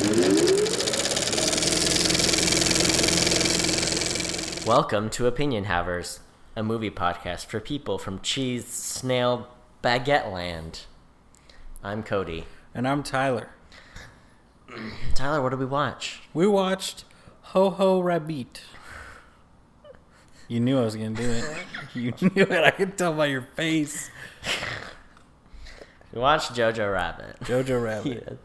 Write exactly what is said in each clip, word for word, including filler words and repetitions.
Welcome to Opinion Havers, a movie podcast for people from cheese, snail, baguette land. I'm Cody. And I'm Tyler. Tyler, what did we watch? We watched Ho Ho Rabbit. You knew I was going to do it. You knew it. I could tell by your face. We watched Jojo Rabbit. Jojo Rabbit.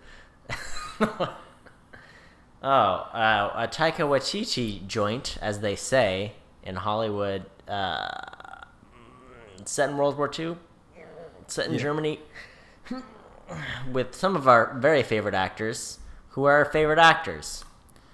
Oh, uh, a Taika Waititi joint, as they say, in Hollywood, uh, set in World War Two, set in yeah. Germany, with some of our very favorite actors. Who are our favorite actors?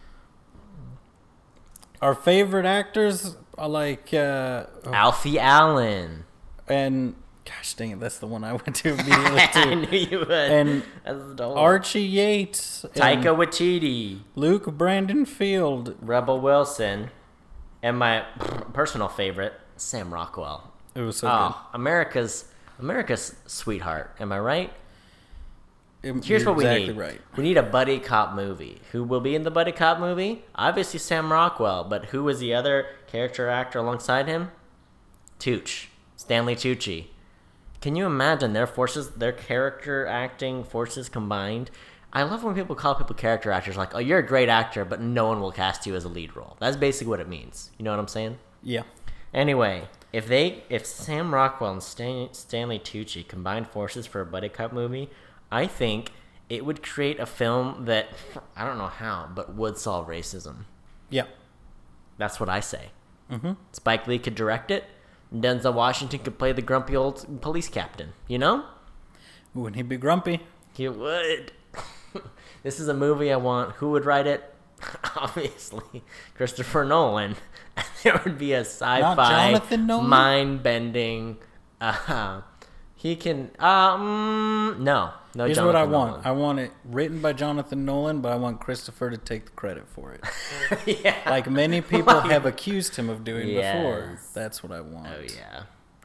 Our favorite actors are like... Uh, Alfie Allen. And... Gosh dang it, that's the one I went to immediately too. I knew you would. And Archie Yates. Taika Waititi. Luke Brandon Field. Rebel Wilson. And my personal favorite, Sam Rockwell. It was so oh, good. America's America's sweetheart. Am I right? It, Here's what we exactly need. Right. We need a buddy cop movie. Who will be in the buddy cop movie? Obviously Sam Rockwell, but who was the other character actor alongside him? Tucci. Stanley Tucci. Can you imagine their forces, their character acting forces combined? I love when people call people character actors like, oh, you're a great actor, but no one will cast you as a lead role. That's basically what it means. You know what I'm saying? Yeah. Anyway, if they, if Sam Rockwell and Stan, Stanley Tucci combined forces for a buddy cop movie, I think it would create a film that, I don't know how, but would solve racism. Yeah. That's what I say. Mm-hmm. Spike Lee could direct it. Denzel Washington could play the grumpy old police captain, you know? Wouldn't he be grumpy? He would. This is a movie I want. Who would write it? Obviously, Christopher Nolan. There would be a sci-fi, mind-bending... Uh, he can... Um, no. No, Here's Jonathan what I Nolan. want. I want it written by Jonathan Nolan, but I want Christopher to take the credit for it. Yeah. Like many people Like, have accused him of doing yes. before. That's what I want. Oh, yeah.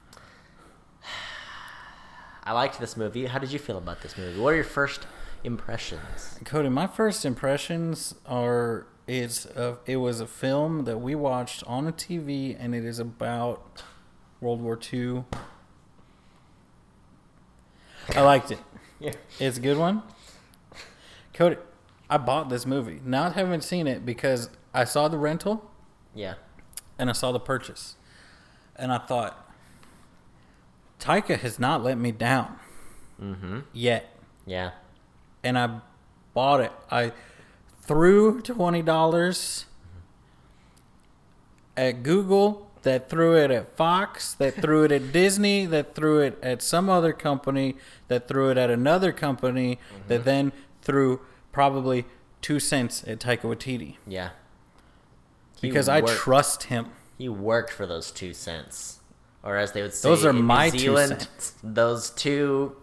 I liked this movie. How did you feel about this movie? What are your first impressions? Cody, my first impressions are it's a, it was a film that we watched on a T V, and it is about World War Two. I liked it. Yeah. It's a good one. Cody, I bought this movie. Not having seen it because I saw the rental. Yeah. And I saw the purchase. And I thought, Taika has not let me down. Mm-hmm. Yet. Yeah. And I bought it. I threw twenty dollars at Google, that threw it at Fox, that threw it at Disney, that threw it at some other company, that threw it at another company, mm-hmm. that then threw probably two cents at Taika Waititi. Yeah. He because worked, I trust him. He worked for those two cents. Or as they would say those are in my New Zealand, two cents. Those two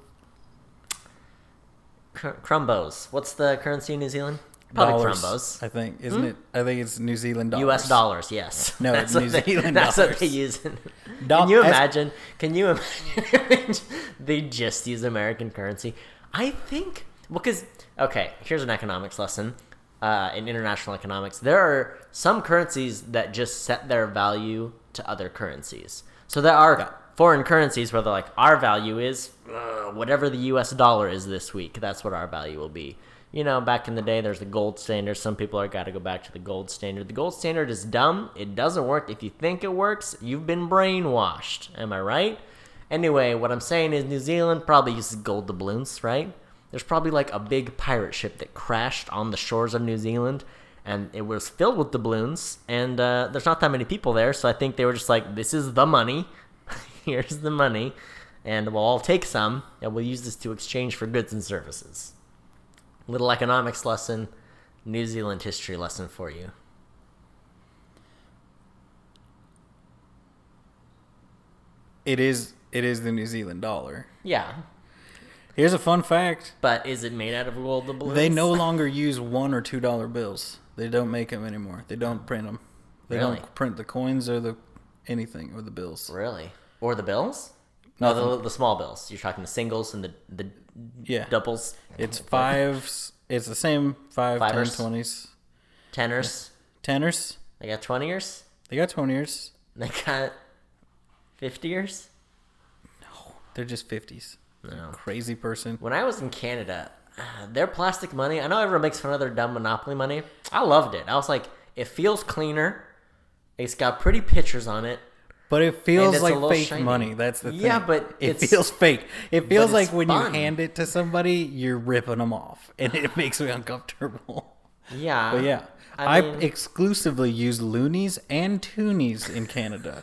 cr- crumbos. What's the currency in New Zealand? Probably dollars, crumbos. I think, isn't hmm? it? I think it's New Zealand dollars. U S dollars, yes. No, that's New what they, Zealand that's dollars. That's what they use. In, Do- can you imagine? Can you imagine? They just use American currency. I think, because, okay, here's an economics lesson. Uh, in international economics, there are some currencies that just set their value to other currencies. So there are yeah. foreign currencies where they're like, our value is uh, whatever the U S dollar is this week. That's what our value will be. You know, back in the day, there's the gold standard. Some people are got to go back to the gold standard. The gold standard is dumb. It doesn't work. If you think it works, you've been brainwashed. Am I right? Anyway, what I'm saying is New Zealand probably uses gold doubloons, right? There's probably like a big pirate ship that crashed on the shores of New Zealand, and it was filled with doubloons, and uh, there's not that many people there, so I think they were just like, this is the money. Here's the money, and we'll all take some, and we'll use this to exchange for goods and services. Little economics lesson, New Zealand history lesson for you. It is it is the New Zealand dollar. Yeah. Here's a fun fact. But is it made out of gold doubloons? They no longer use one or two dollar bills. They don't make them anymore. They don't print them. They really? don't print the coins or the anything or the bills. Really? Or the bills? No, the, the small bills. You're talking the singles and the the yeah. doubles. It's fives It's the same five, ten, Fivers. twenties. Tenors. Tenors. They got twenty-ers. They got twenty-ers. They got fifty-ers. No, they're just fifties. No. Crazy person. When I was in Canada, uh, their plastic money, I know everyone makes fun of their dumb Monopoly money. I loved it. I was like, it feels cleaner. It's got pretty pictures on it. But it feels it's a like little fake shiny. money. That's the thing. Yeah, but it it's- feels fake. It feels but like it's when fun. you hand it to somebody, you're ripping them off, and it makes me uncomfortable. Yeah. But yeah, I I, mean- exclusively use loonies and toonies in Canada.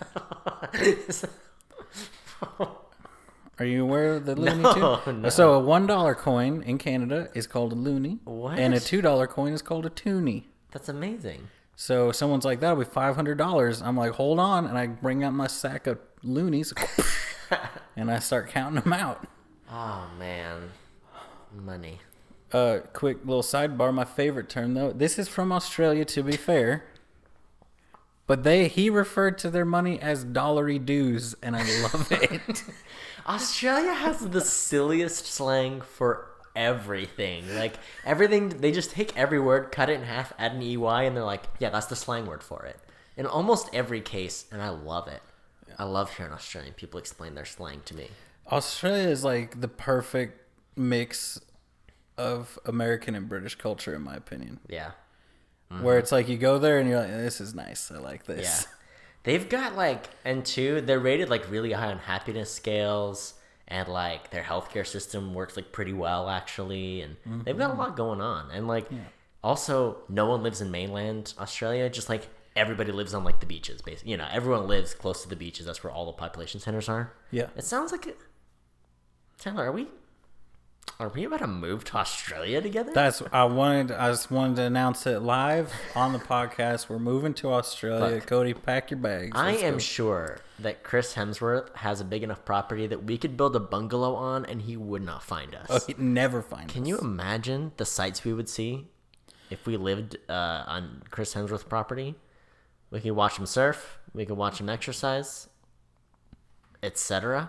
Are you aware of the loony No, tune? no. So a one dollar coin in Canada is called a loony, What? and a two dollar coin is called a toonie. That's amazing. So someone's like, that'll be five hundred dollars. I'm like, hold on, and I bring out my sack of loonies, and I start counting them out. Oh, man. Money. Uh, quick little sidebar. My favorite term, though, this is from Australia, to be fair. But they he referred to their money as dollary dues, and I love it. Australia has the silliest slang for everything. Like, everything, they just take every word, cut it in half, add an E Y, and they're like, yeah, that's the slang word for it. In almost every case, and I love it. I love hearing Australian people explain their slang to me. Australia is like the perfect mix of American and British culture, in my opinion. Yeah. Where it's like you go there and you're like, this is nice. I like this. Yeah. They've got, like, and two, they're rated, like, really high on happiness scales, and, like, their healthcare system works, like, pretty well, actually, and mm-hmm. they've got a lot going on. And, like, yeah. also, no one lives in mainland Australia, just, like, everybody lives on, like, the beaches, basically. You know, everyone lives close to the beaches. That's where all the population centers are. Yeah. It sounds like it. Taylor, are we... Are we about to move to Australia together? That's I wanted. I just wanted to announce it live on the podcast. We're moving to Australia. Look, Cody, pack your bags. I Let's am go. sure that Chris Hemsworth has a big enough property that we could build a bungalow on, and he would not find us. Oh, he'd never find Can us. you imagine the sights we would see if we lived uh, on Chris Hemsworth's property? We could watch him surf. We could watch him exercise, et cetera.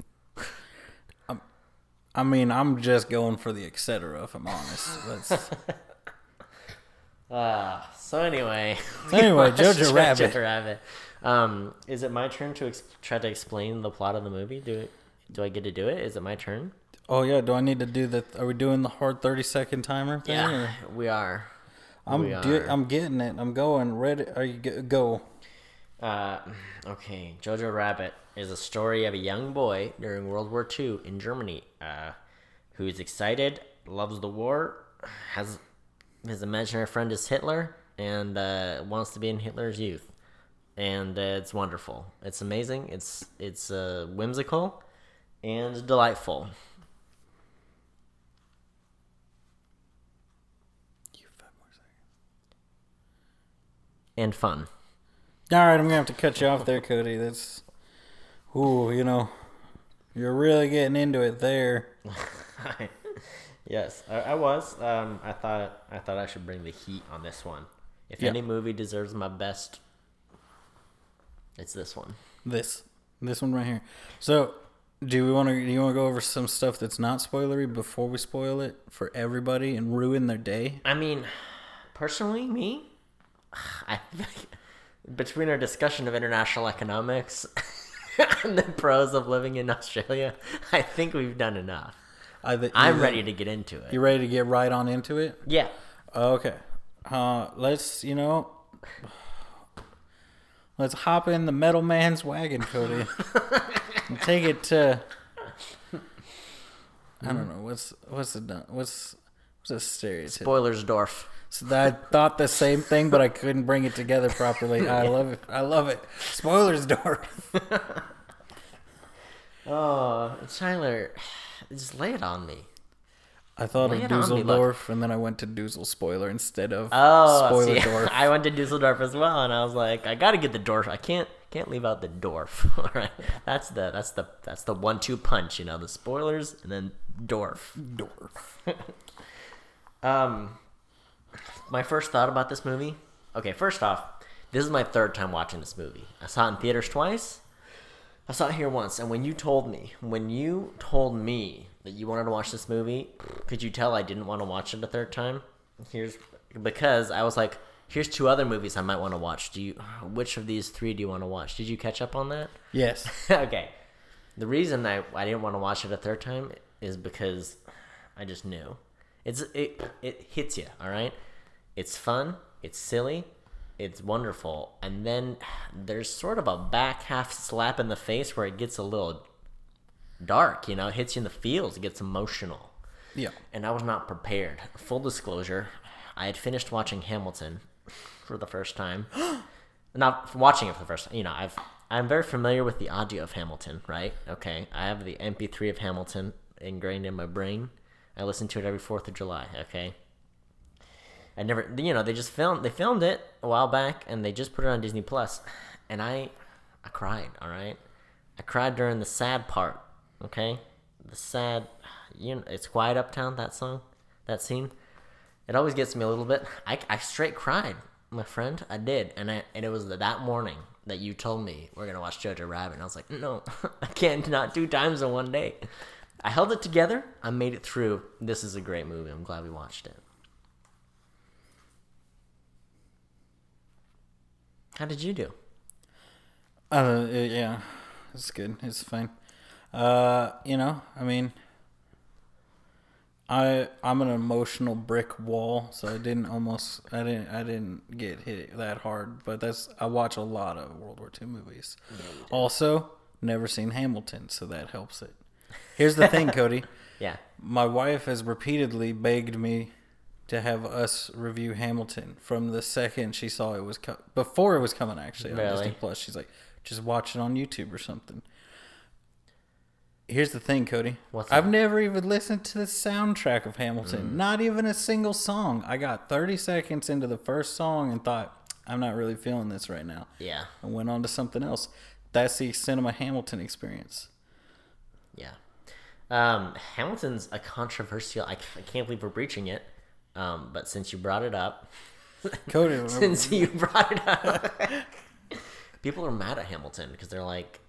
I mean, I'm just going for the et cetera, if I'm honest. That's... Uh, so anyway. So anyway, Jojo Jojo Rabbit. Rabbit. Um, is it my turn to ex- try to explain the plot of the movie? Do it, do I get to do it? Is it my turn? Oh yeah. Do I need to do the? Are we doing the hard thirty second timer thing? Yeah, or? we are. I'm. we Get, are. I'm getting it. I'm going. Ready? Are you go? go. Uh, okay, Jojo Rabbit is a story of a young boy during World War Two in Germany, uh, who is excited, loves the war, has his imaginary friend is Hitler, and uh, wants to be in Hitler's youth, and uh, it's wonderful. It's amazing. It's it's uh, whimsical and delightful. You five more seconds. And fun. All right, I'm gonna have to cut you off there, Cody. That's, ooh, you know, you're really getting into it there. Yes, I, I was. Um, I thought I thought I should bring the heat on this one. If Yeah. any movie deserves my best, it's this one. This, this one right here. So, do we want to? Do you want to go over some stuff that's not spoilery before we spoil it for everybody and ruin their day? I mean, personally, me, I between our discussion of international economics and the pros of living in Australia, I think we've done enough. I, th- I'm you- ready to get into it. You ready to get right on into it? Yeah. Okay. Uh, let's, you know, let's hop in the metal man's wagon, Cody. And take it to, I don't know, what's, what's the, what's, what's a stereotype? Spoilersdorf. So I thought the same thing, but I couldn't bring it together properly. I love it. I love it. Spoilers door. Oh, Tyler, just lay it on me. I thought Lay of it on me, look. Dusseldorf, and then I went to Dussel spoiler instead of Oh, spoiler see, Dorf. I went to Dusseldorf as well, and I was like, I gotta get the Dorf. I can't can't leave out the Dorf. All right, that's the that's the that's the one-two punch. You know, the spoilers and then Dorf. Dorf. Um, my first thought about this movie. Okay, first off, this is my third time watching this movie. I saw it in theaters twice. I saw it here once, and when you told me, when you told me that you wanted to watch this movie. Could you tell I didn't want to watch it a third time? Here's because I was like, here's two other movies I might want to watch. Do you? Which of these three do you want to watch? Did you catch up on that? Yes. Okay. The reason I, I didn't want to watch it a third time is because I just knew. It's it it hits you, all right? It's fun, it's silly, it's wonderful, and then there's sort of a back half slap in the face where it gets a little dark, you know, it hits you in the feels, it gets emotional. Yeah. And I was not prepared. Full disclosure, I had finished watching Hamilton for the first time. Not watching it for the first time, you know, I've I'm very familiar with the audio of Hamilton, right? Okay, I have the M P three of Hamilton ingrained in my brain. I listen to it every fourth of July, okay? I never, you know, they just filmed, they filmed it a while back, and they just put it on Disney Plus, and I, I cried, all right? I cried during the sad part, okay? The sad, you know, It's Quiet Uptown, that song, that scene. It always gets me a little bit. I, I straight cried, my friend, I did, and I, and it was that morning that you told me we're gonna watch Jojo Rabbit, and I was like, no, I can't, not two times in one day. I held it together. I made it through. This is a great movie. I'm glad we watched it. How did you do? Uh, yeah, it's good. It's fine. Uh, you know, I mean, I I'm an emotional brick wall, so I didn't almost I didn't I didn't get hit that hard. But that's I watch a lot of World War Two movies. Yeah, also, never seen Hamilton, so that helps it. Here's the thing, Cody. Yeah. My wife has repeatedly begged me to have us review Hamilton from the second she saw it was co- before it was coming actually on Really? Disney Plus. She's like, just watch it on YouTube or something. Here's the thing, Cody. What's I've that? never even listened to the soundtrack of Hamilton. Mm. Not even a single song. I got thirty seconds into the first song and thought, I'm not really feeling this right now. Yeah. I went on to something else. That's the extent of my Hamilton experience. Yeah. Um, Hamilton's a controversial. I, I can't believe we're breaching it. Um, but since you brought it up, Cody, since you brought it up, people are mad at Hamilton because they're like,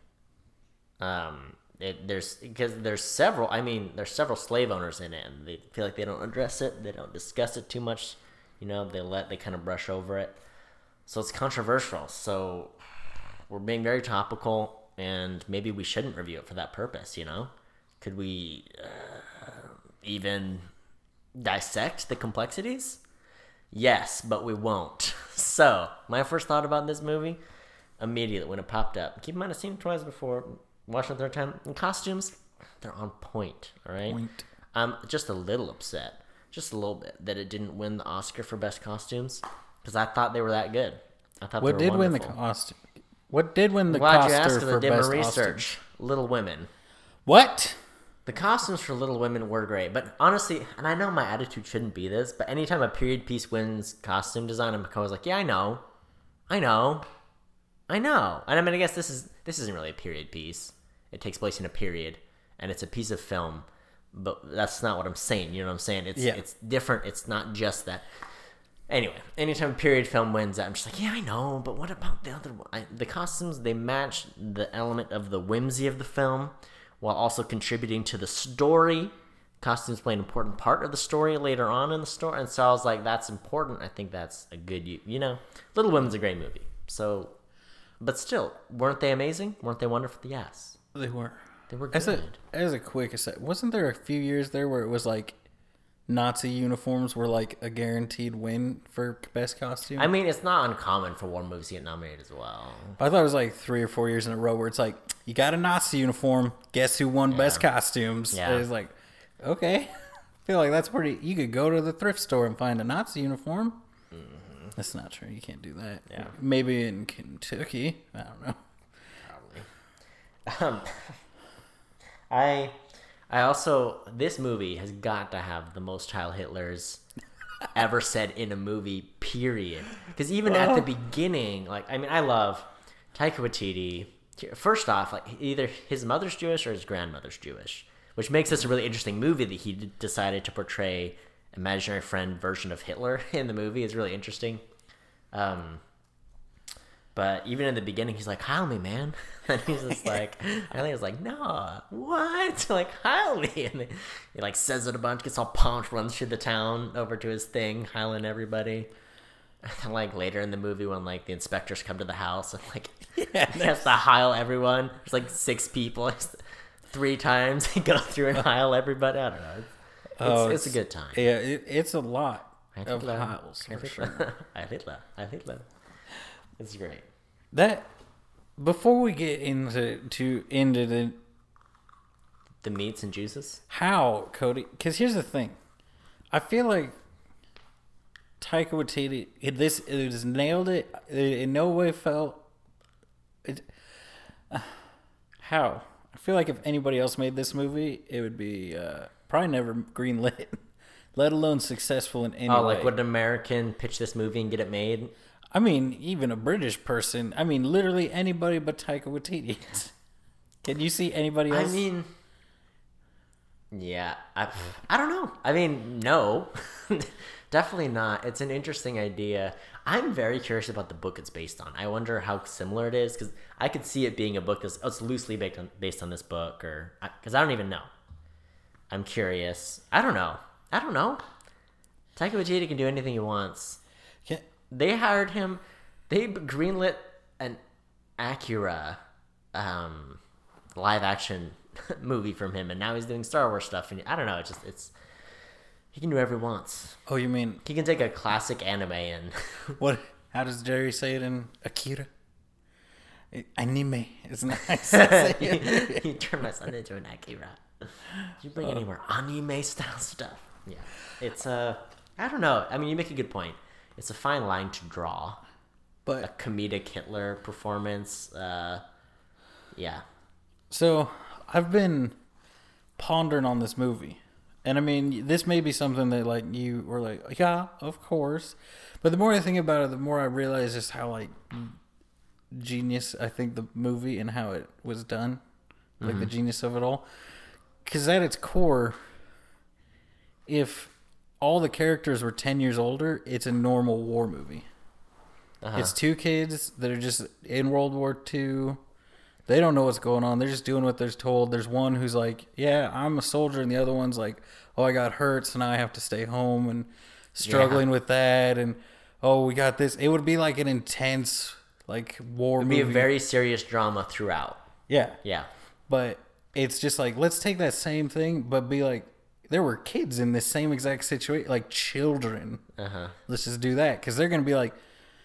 um, it, there's because there's several. I mean, there's several slave owners in it, and they feel like they don't address it. They don't discuss it too much. You know, they let they kind of brush over it. So it's controversial. So we're being very topical, and maybe we shouldn't review it for that purpose. You know. Could we uh, even dissect the complexities? Yes, but we won't. So, my first thought about this movie, immediately when it popped up, keep in mind I've seen it twice before, watching it the third time, in costumes, they're on point, all right? Point. I'm just a little upset, just a little bit, that it didn't win the Oscar for Best Costumes, because I thought they were that good. I thought what they were did win the wonderful. costume? What did win the Glad Oscar you asked, because for I did best my research. costume? Little Women. What? The costumes for Little Women were great, but honestly, and I know my attitude shouldn't be this, but anytime a period piece wins costume design, I'm always like, yeah, I know, I know, I know. And I mean, I guess this is this isn't really a period piece. It takes place in a period, and it's a piece of film, but that's not what I'm saying. You know what I'm saying? It's yeah. it's different. It's not just that. Anyway, anytime a period film wins, I'm just like, yeah, I know, but what about the other one? I, the costumes, they match the element of the whimsy of the film, while also contributing to the story. Costumes play an important part of the story later on in the story. And so I was like, that's important. I think that's a good, you know, Little Women's a great movie. So, but still, weren't they amazing? Weren't they wonderful? Yes. They were. They were good. As a, as a quick aside, wasn't there a few years there where it was like Nazi uniforms were like a guaranteed win for best costume? I mean, it's not uncommon for war movies to get nominated as well. I thought it was like three or four years in a row where it's like, you got a Nazi uniform, guess who won Yeah. best costumes? Yeah. It's like, okay. I feel like that's pretty, you could go to the thrift store and find a Nazi uniform. Mm-hmm. That's not true. You can't do that. Yeah. Maybe in Kentucky. I don't know. Probably. Um, I... I also, this movie has got to have the most Heil Hitlers ever said in a movie, period. Because even at the beginning, like, I mean, I love Taika Waititi. First off, like, either his mother's Jewish or his grandmother's Jewish, which makes this a really interesting movie that he d- decided to portray imaginary friend version of Hitler in the movie. Is really interesting. Um, But even in the beginning, he's like, "Heil me, man," and he's just like, I think he's like, "No, what?" Like, "Heil me," and he like says it a bunch, gets all pumped, runs through the town over to his thing, heiling everybody. And like later in the movie, when like the inspectors come to the house and like yeah, he has to heil everyone. There's like six people, three times he goes through and heil everybody. I don't know. It's, oh, it's, it's a good time. Yeah, it, it's a lot of Hitler. heils for Hitler. sure. Heil Hitler. Heil Hitler. It's great. That before we get into to into the The meats and juices. how Cody, because here's the thing, I feel like Taika Waititi it, this it just nailed it. It in no way felt it. Uh, how I feel like if anybody else made this movie, it would be uh, probably never greenlit, let alone successful in any Oh, way. like would an American pitch this movie and get it made? I mean, even a British person. I mean, literally anybody but Taika Waititi. Can you see anybody else? I mean, yeah, I, I don't know. I mean, no, definitely not. It's an interesting idea. I'm very curious about the book it's based on. I wonder how similar it is, because I could see it being a book that's oh, it's loosely based on based on this book, or because I don't even know. I'm curious. I don't know. I don't know. Taika Waititi can do anything he wants. Can, They hired him. They greenlit an Acura um, live action movie from him, and now he's doing Star Wars stuff. And I don't know. It's just it's he can do whatever he wants. oh, you mean He can take a classic anime and what? How does Jerry say it in Akira? Anime. It's nice. he, he turned my son into an Akira. Did you bring Uh. any more anime style stuff? Yeah, it's uh, I don't know. I mean, you make a good point. It's a fine line to draw. A But comedic Hitler performance. Uh, yeah. so I've been pondering on this movie, and I mean, this may be something that like you were like, yeah, of course. But the more I think about it, the more I realize just how like genius I think the movie and how it was done, like Mm-hmm. the genius of it all. Because at its core, if all the characters were ten years older, it's a normal war movie. Uh-huh. It's two kids that are just in World War Two. They don't know what's going on. They're just doing what they're told. There's one who's like, yeah, I'm a soldier. And the other one's like, oh, I got hurt, so now I have to stay home and struggling Yeah. with that. And, oh, we got this. It would be like an intense, like, war It'd movie. be a very serious drama throughout. yeah. Yeah. But it's just like, let's take that same thing, but be like, there were kids in this same exact situation, like children. Uh-huh. Let's just do that. Because they're going to be like,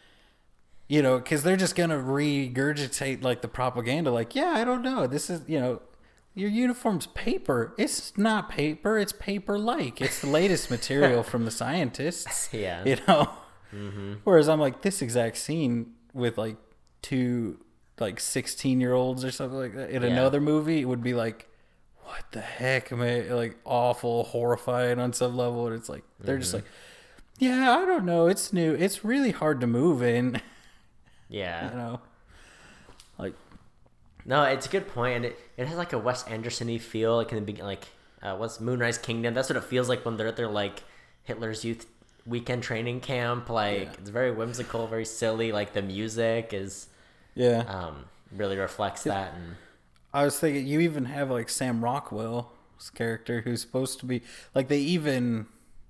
you know, because they're just going to regurgitate like the propaganda. Like, yeah, I don't know. This is, you know, your uniform's paper. It's not paper. It's paper-like. It's the latest material from the scientists. Yeah. You know? Mm-hmm. Whereas I'm like, this exact scene with like two like sixteen year olds or something like that in Yeah. another movie, it would be like, what the heck, man? Like awful, horrifying on some level. And it's like, they're just like, yeah, I don't know. It's new. It's really hard to move in, Yeah. you know? Like, No, it's a good point, and it, it has like a Wes Anderson-y feel, like in the beginning, like uh, what's Moonrise Kingdom? That's what it feels like when they're at their like Hitler's youth weekend training camp. Like Yeah. it's very whimsical, very silly. Like the music is yeah. um, really reflects that, and I was thinking, you even have like Sam Rockwell's character who's supposed to be like, they even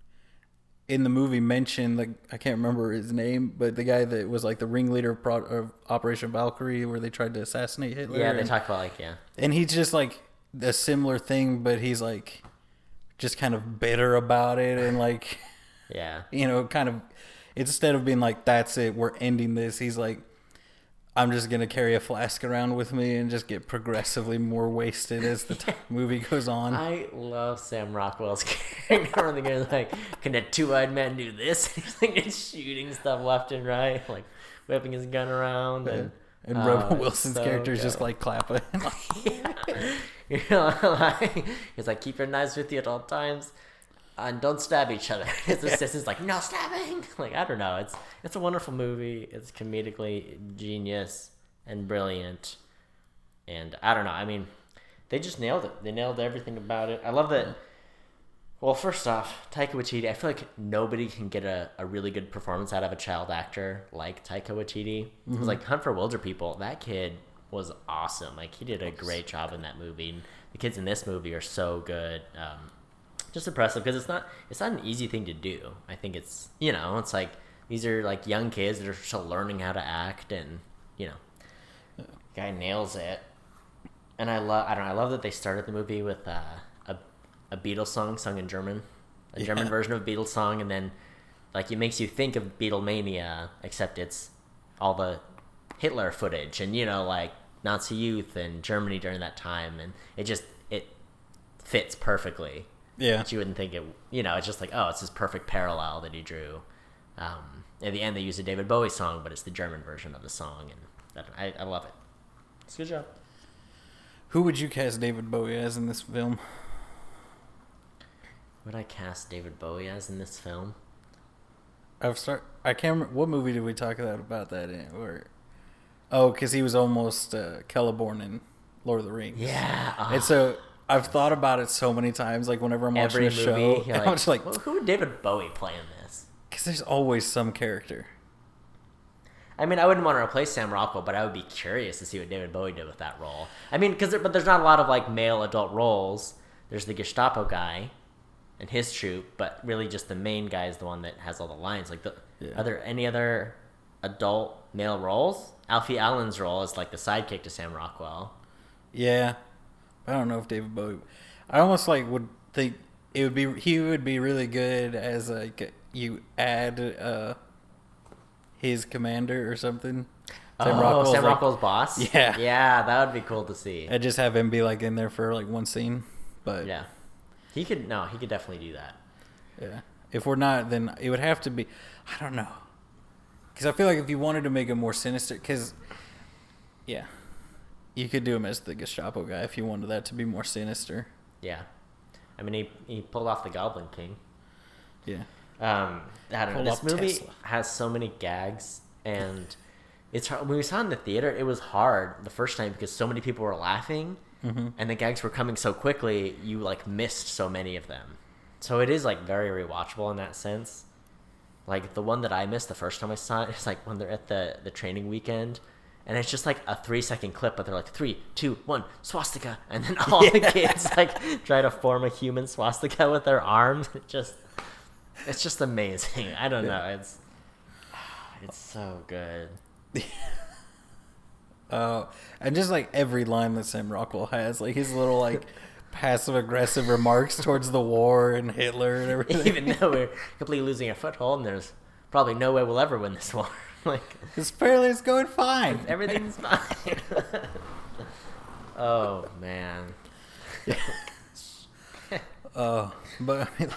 in the movie mentioned, like, I can't remember his name, but the guy that was like the ringleader of, Pro- of Operation Valkyrie, where they tried to assassinate Hitler. yeah, they and, talk about like yeah, and he's just like a similar thing, but he's like just kind of bitter about it, and like, yeah, you know, kind of, instead of being like, that's it, we're ending this, he's like, I'm just going to carry a flask around with me and just get progressively more wasted as the t- movie goes on. I love Sam Rockwell's character. The guy's like, can a two-eyed man do this? He's like just shooting stuff left and right, like whipping his gun around, and And oh, Rebel it's Wilson's so character is just good. like clapping. Yeah. You know, like, he's like, keep your knives with you at all times, and don't stab each other. His assistant's like, no stabbing. Like, I don't know. It's it's a wonderful movie. It's comedically genius and brilliant, and I don't know. I mean, they just nailed it. They nailed everything about it. I love that. Well, first off, Taika Waititi, I feel like nobody can get a, a really good performance out of a child actor like Taika Waititi. Mm-hmm. It was like Hunt for Wilder People. That kid was awesome. Like, he did a great job in that movie. And the kids in this movie are so good. Um, just impressive because it's not it's not an easy thing to do. I think it's, you know, it's like these are like young kids that are still learning how to act, and, you know, guy nails it. And I love I don't know, I love that they started the movie with uh, a a Beatles song sung in German, a yeah. German version of a Beatles song, and then like it makes you think of Beatlemania, except it's all the Hitler footage and, you know, like Nazi youth and Germany during that time, and it just it fits perfectly. Yeah, but you wouldn't think it. You know, it's just like, oh, it's this perfect parallel that he drew. Um, at the end, they use a David Bowie song, but it's the German version of the song, and that, I, I love it. It's a good job. Who would you cast David Bowie as in this film? Who would I cast David Bowie as in this film? I've start. I can't remember what movie did we talk about about that in? Or oh, because he was almost uh, Celeborn in Lord of the Rings. Yeah, oh. And so I've thought about it so many times. Like whenever I'm watching Every a movie, show, you're like, I'm just like, well, who would David Bowie play in this? Because there's always some character. I mean, I wouldn't want to replace Sam Rockwell, but I would be curious to see what David Bowie did with that role. I mean, because there, but there's not a lot of like male adult roles. There's the Gestapo guy and his troupe, but really just the main guy is the one that has all the lines. Like, the, yeah. Are there any other adult male roles? Alfie Allen's role is like the sidekick to Sam Rockwell. Yeah, I don't know if David Bowie. I almost like would think it would be he would be really good as like you add uh, his commander or something. Sam oh, Rockwell's Sam like, Rockwell's boss. Yeah, yeah, that would be cool to see. I'd just have him be like in there for like one scene, but yeah, he could no, he could definitely do that. Yeah, if we're not, then it would have to be. I don't know, because I feel like if you wanted to make him more sinister, because yeah, you could do him as the Gestapo guy if you wanted that to be more sinister. Yeah, I mean he he pulled off the Goblin King. Yeah. Um, I don't Pulled know. This movie Tesla. has so many gags, and it's hard. When we saw it in the theater, it was hard the first time because so many people were laughing, mm-hmm. and the gags were coming so quickly. You like missed so many of them. So it is like very rewatchable in that sense. Like the one that I missed the first time I saw it is like when they're at the the training weekend. And it's just like a three second clip, but they're like three, two, one, swastika, and then all yeah. the kids like try to form a human swastika with their arms. It just, it's just amazing. I don't know. It's, it's so good. Oh, uh, and just like every line that Sam Rockwell has, like his little like passive aggressive remarks towards the war and Hitler and everything. Even though we're completely losing our foothold, and there's probably no way we'll ever win this war. Like, apparently it's going fine. Everything's fine. Oh man. Oh, uh, but I mean,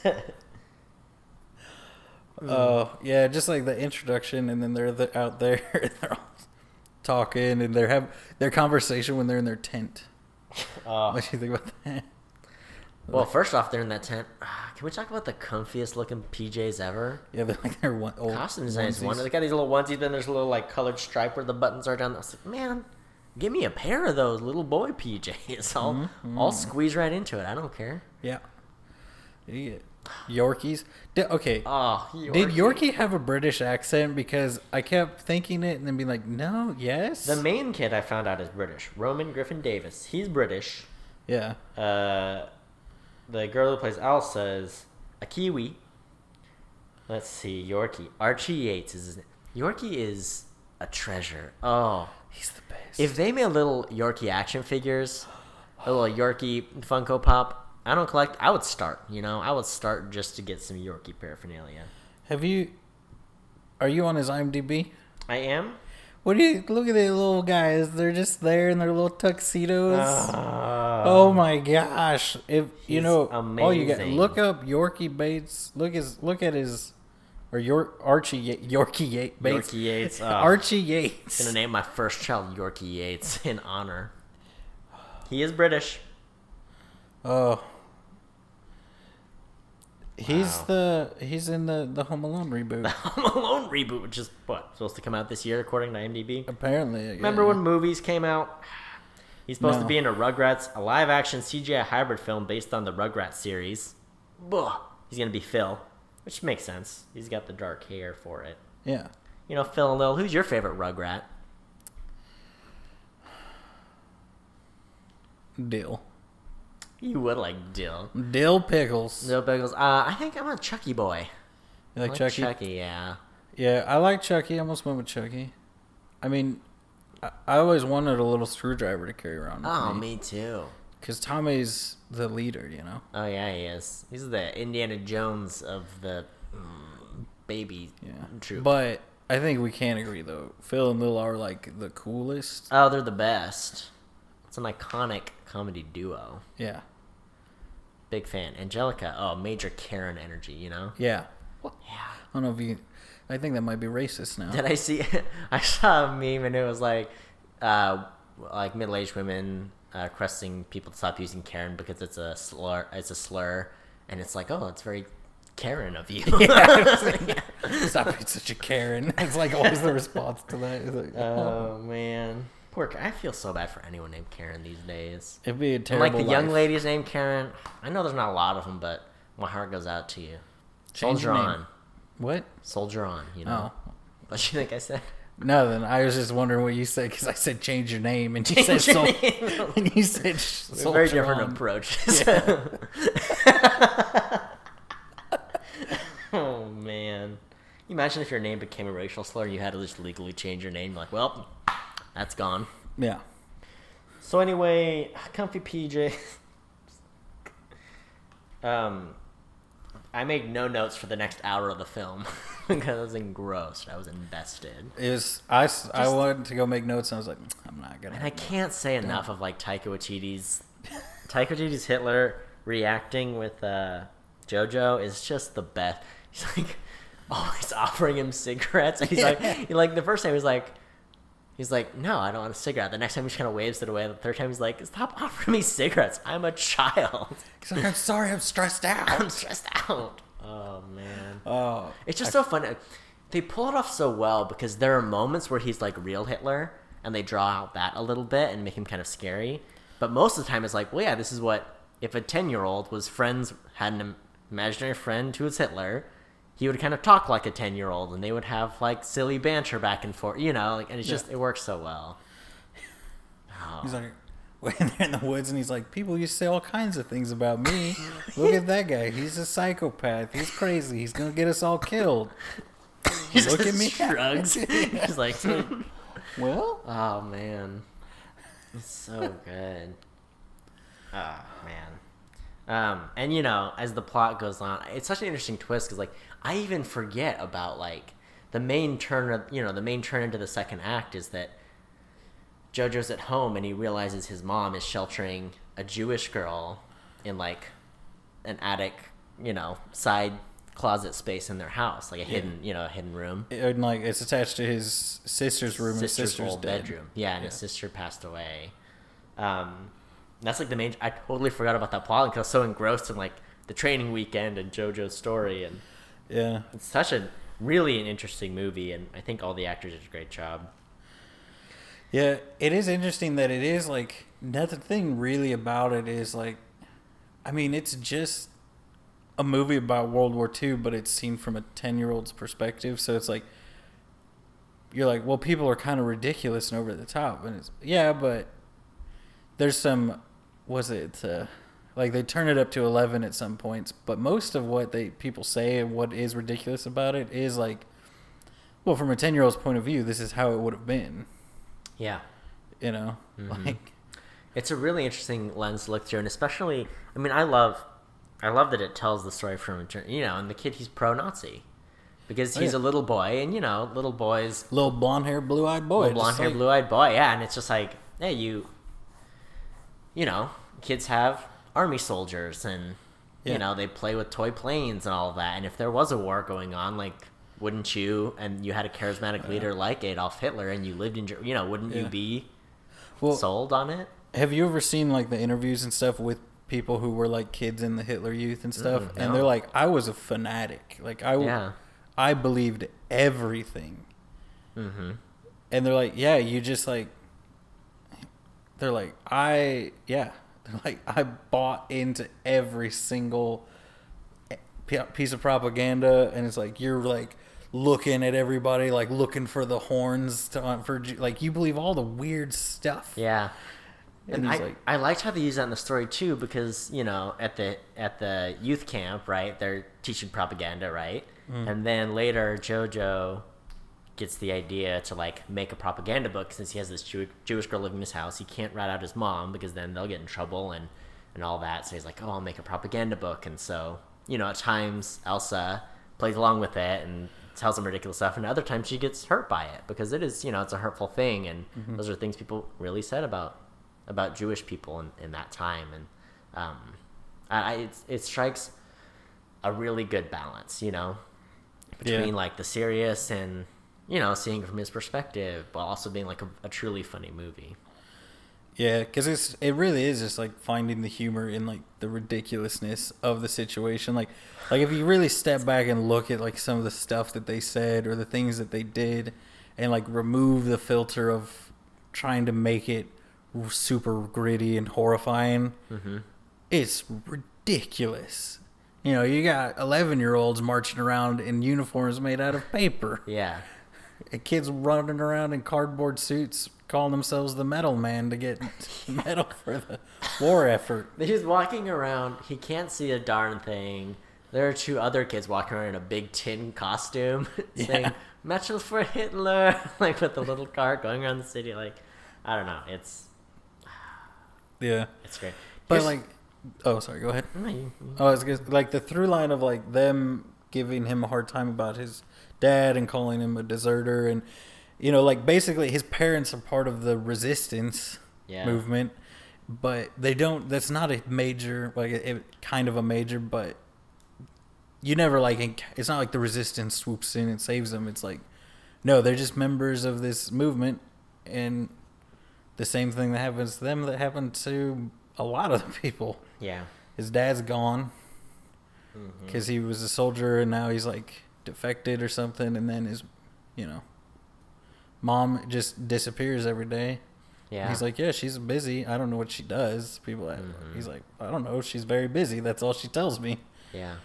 oh uh, yeah, just like the introduction, and then they're the, out there, and they're all talking, and they're have their conversation when they're in their tent. Uh, what do you think about that? Well, first off, they're in that tent. Can we talk about the comfiest looking P Js ever? Yeah, they're like they're one old costume design is one. They got these little onesies. Then there's a little like colored stripe where the buttons are down. I was like, man, give me a pair of those little boy P Js. I'll mm-hmm. I'll squeeze right into it. I don't care. Yeah. yeah. Yorkies. Did, okay. Oh, Yorkie. Did Yorkie have a British accent? Because I kept thinking it and then being like, no, yes. The main kid I found out is British. Roman Griffin Davis. He's British. Yeah. Uh. The girl who plays Elsa is a Kiwi. Let's see, Yorkie. Archie Yates is his name. Yorkie is a treasure. Oh. He's the best. If they made little Yorkie action figures, a little Yorkie Funko Pop, I don't collect, I would start, you know? I would start just to get some Yorkie paraphernalia. Have you... Are you on his IMDb? I am. What do you... Look at the little guys. They're just there in their little tuxedos. Uh, oh my gosh! If you know, amazing. Oh, you got look up Yorkie Bates. Look his look at his, or your Archie Ye- Yorkie Yates. Bates. Yorkie Yates. Oh, Archie Yates. I'm gonna name my first child Yorkie Yates in honor. He is British. Oh. He's wow. the he's in the, the Home Alone reboot. The Home Alone reboot, which is what supposed to come out this year according to IMDb. Apparently, yeah. Remember when movies came out? He's supposed no. to be in a Rugrats, a live-action C G I hybrid film based on the Rugrats series. Buh, he's gonna be Phil, which makes sense. He's got the dark hair for it. Yeah. You know, Phil and Lil. Who's your favorite Rugrat? Dill. You would like Dill. Dill Pickles. Dill Pickles. Uh, I think I'm a Chucky boy. You like, I like Chucky? Chucky, yeah. Yeah, I like Chucky. I almost went with Chucky. I mean, I, I always wanted a little screwdriver to carry around with Oh, me. me too. Because Tommy's the leader, you know? Oh, yeah, he is. He's the Indiana Jones of the mm, baby Yeah. troop. But I think we can agree, though. Phil and Lil are, like, the coolest. Oh, they're the best. It's an iconic comedy duo. Yeah. Big fan. Angelica, oh, major Karen energy, you know? Yeah. Yeah. I don't know if you... I think that might be racist now. Did I see? I saw a meme and it was like, uh, like middle-aged women uh, requesting people to stop using Karen because it's a slur. It's a slur, and it's like, oh, it's very Karen of you. Yeah. Stop being such a Karen. It's like always the response to that. It's like, Oh man, poor. I feel so bad for anyone named Karen these days. It'd be a And terrible like the young life. ladies named Karen. I know there's not a lot of them, but my heart goes out to you. Change Soldier your name. on, What? soldier on. You know. Oh. What you think I said? Nothing. I was just wondering what you said because I said change your name and you Change said your sol- name. and you said Very soldier different on. approaches. Oh man! You imagine if your name became a racial slur and you had to just legally change your name. Like, well, that's gone. Yeah. So anyway, comfy P J. um, I made no notes for the next hour of the film because I was engrossed. I was invested, It was, I, s- I Just- wanted to go make notes and I was like, I'm not going and I to. can't say enough of like Taika Waititi's Taika Waititi's Hitler reacting with uh, JoJo is just the best. He's like always offering him cigarettes, and he's like, he, like the first time he's like. He's like, no, I don't want a cigarette. The next time he just kind of waves it away. The third time he's like, stop offering me cigarettes. I'm a child. He's like, I'm sorry, I'm stressed out. I'm stressed out. Oh, man. Oh. It's just so funny. They pull it off so well because there are moments where he's like real Hitler and they draw out that a little bit and make him kind of scary. But most of the time it's like, well, yeah, this is what, if a ten-year-old was friends, had an imaginary friend who was Hitler, he would kind of talk like a ten-year-old, and they would have, like, silly banter back and forth, you know, like, and it's just, Yeah. it works so well. Oh. He's like, when they're in the woods and he's like, people used to say all kinds of things about me. Look at that guy. He's a psychopath. He's crazy. He's going to get us all killed. He Look just at me. shrugs. He's like, Well, oh, man. It's so good. Oh, man. Um, and, you know, as the plot goes on, it's such an interesting twist, because, like, I even forget about, like, the main turn of, you know, the main turn into the second act is that JoJo's at home and he realizes his mom is sheltering a Jewish girl in, like, an attic, you know, side closet space in their house, like a hidden, you know, a hidden room. and like it's attached to his sister's room. His Sister's sister's old dead. bedroom. Yeah, and Yeah. his sister passed away. Um, that's like the main. I totally forgot about that plot because I was so engrossed in like the training weekend and JoJo's story, and Yeah. it's such a really an interesting movie, and I think all the actors did a great job. Yeah, it is interesting that it is like nothing thing really about it is like, I mean, it's just a movie about World War Two, but it's seen from a ten-year-old's perspective. So it's like, you're like, well, people are kind of ridiculous and over the top, and it's yeah, but there's some, was it uh, like they turn it up to eleven at some points, but most of what they people say and what is ridiculous about it is like, well, from a ten-year-old's point of view, this is how it would have been. Yeah, You know, Mhm. like it's a really interesting lens to look through, and especially, I mean, I love, I love that it tells the story from a jour- you know, and the kid, he's pro-Nazi because Oh, he's yeah. a little boy, and you know, little boys. little blonde hair, blue eyed boy, Little blonde just hair, like- blue eyed boy, yeah, and it's just like, hey, you, you know, kids have army soldiers, and Yeah. you know, they play with toy planes and all of that. And if there was a war going on, like, wouldn't you? And you had a charismatic leader like Adolf Hitler, and you lived in, Ger- you know, wouldn't you Yeah. be Well, sold on it? have you ever seen like the interviews and stuff with people who were like kids in the Hitler Youth and stuff? Mm, and no. they're like, I was a fanatic. Like I, w- Yeah. I believed everything. Mm-hmm. And they're like, yeah, you just like, they're like, I, yeah, they're like, I bought into every single p- piece of propaganda, and it's like you're like looking at everybody, like looking for the horns to for like you believe all the weird stuff. Yeah. And And he's I, like, I liked how they used that in the story too, because you know at the at the youth camp, right, they're teaching propaganda, right, Mm. and then later Jojo gets the idea to like make a propaganda book since he has this Jew- Jewish girl living in his house. He can't rat out his mom because then they'll get in trouble and and all that. So he's like, oh, I'll make a propaganda book, and so you know at times Elsa plays along with it and tells him ridiculous stuff, and other times she gets hurt by it because it is you know it's a hurtful thing, and Mm-hmm. those are things people really said about. about Jewish people in, in that time, and um, I, I it, it strikes a really good balance, you know, between Yeah. like the serious and you know seeing it from his perspective, while also being like a, a truly funny movie. yeah, because it's it really is just like finding the humor in like the ridiculousness of the situation. Like, like if you really step back and look at like some of the stuff that they said or the things that they did, and like remove the filter of trying to make it super gritty and horrifying, Mm-hmm. it's ridiculous. You know, you got eleven year olds marching around in uniforms made out of paper. Yeah, And kids running around in cardboard suits calling themselves the metal man to get metal for the war effort. he's walking around. He can't see a darn thing. There are two other kids walking around in a big tin costume saying Yeah. "Metal for Hitler," like with the little car going around the city. Like, I don't know. It's Yeah. it's great. But Here's- like, oh, sorry, go ahead. No, you- you- Oh, it's just, like the through line of like them giving him a hard time about his dad and calling him a deserter, and you know, like basically his parents are part of the resistance Yeah. movement, but they don't. That's not a major, like it, it kind of a major, but you never like. enc- It's not like the resistance swoops in and saves them. It's like no, they're just members of this movement, and the same thing that happens to them that happened to a lot of the people. Yeah. His dad's gone Mhm. because he was a soldier and now he's like defected or something, and then his, you know, mom just disappears every day. Yeah. He's like, yeah, she's busy. I don't know what she does. People, Mhm. he's like, I don't know. She's very busy. That's all she tells me. Yeah.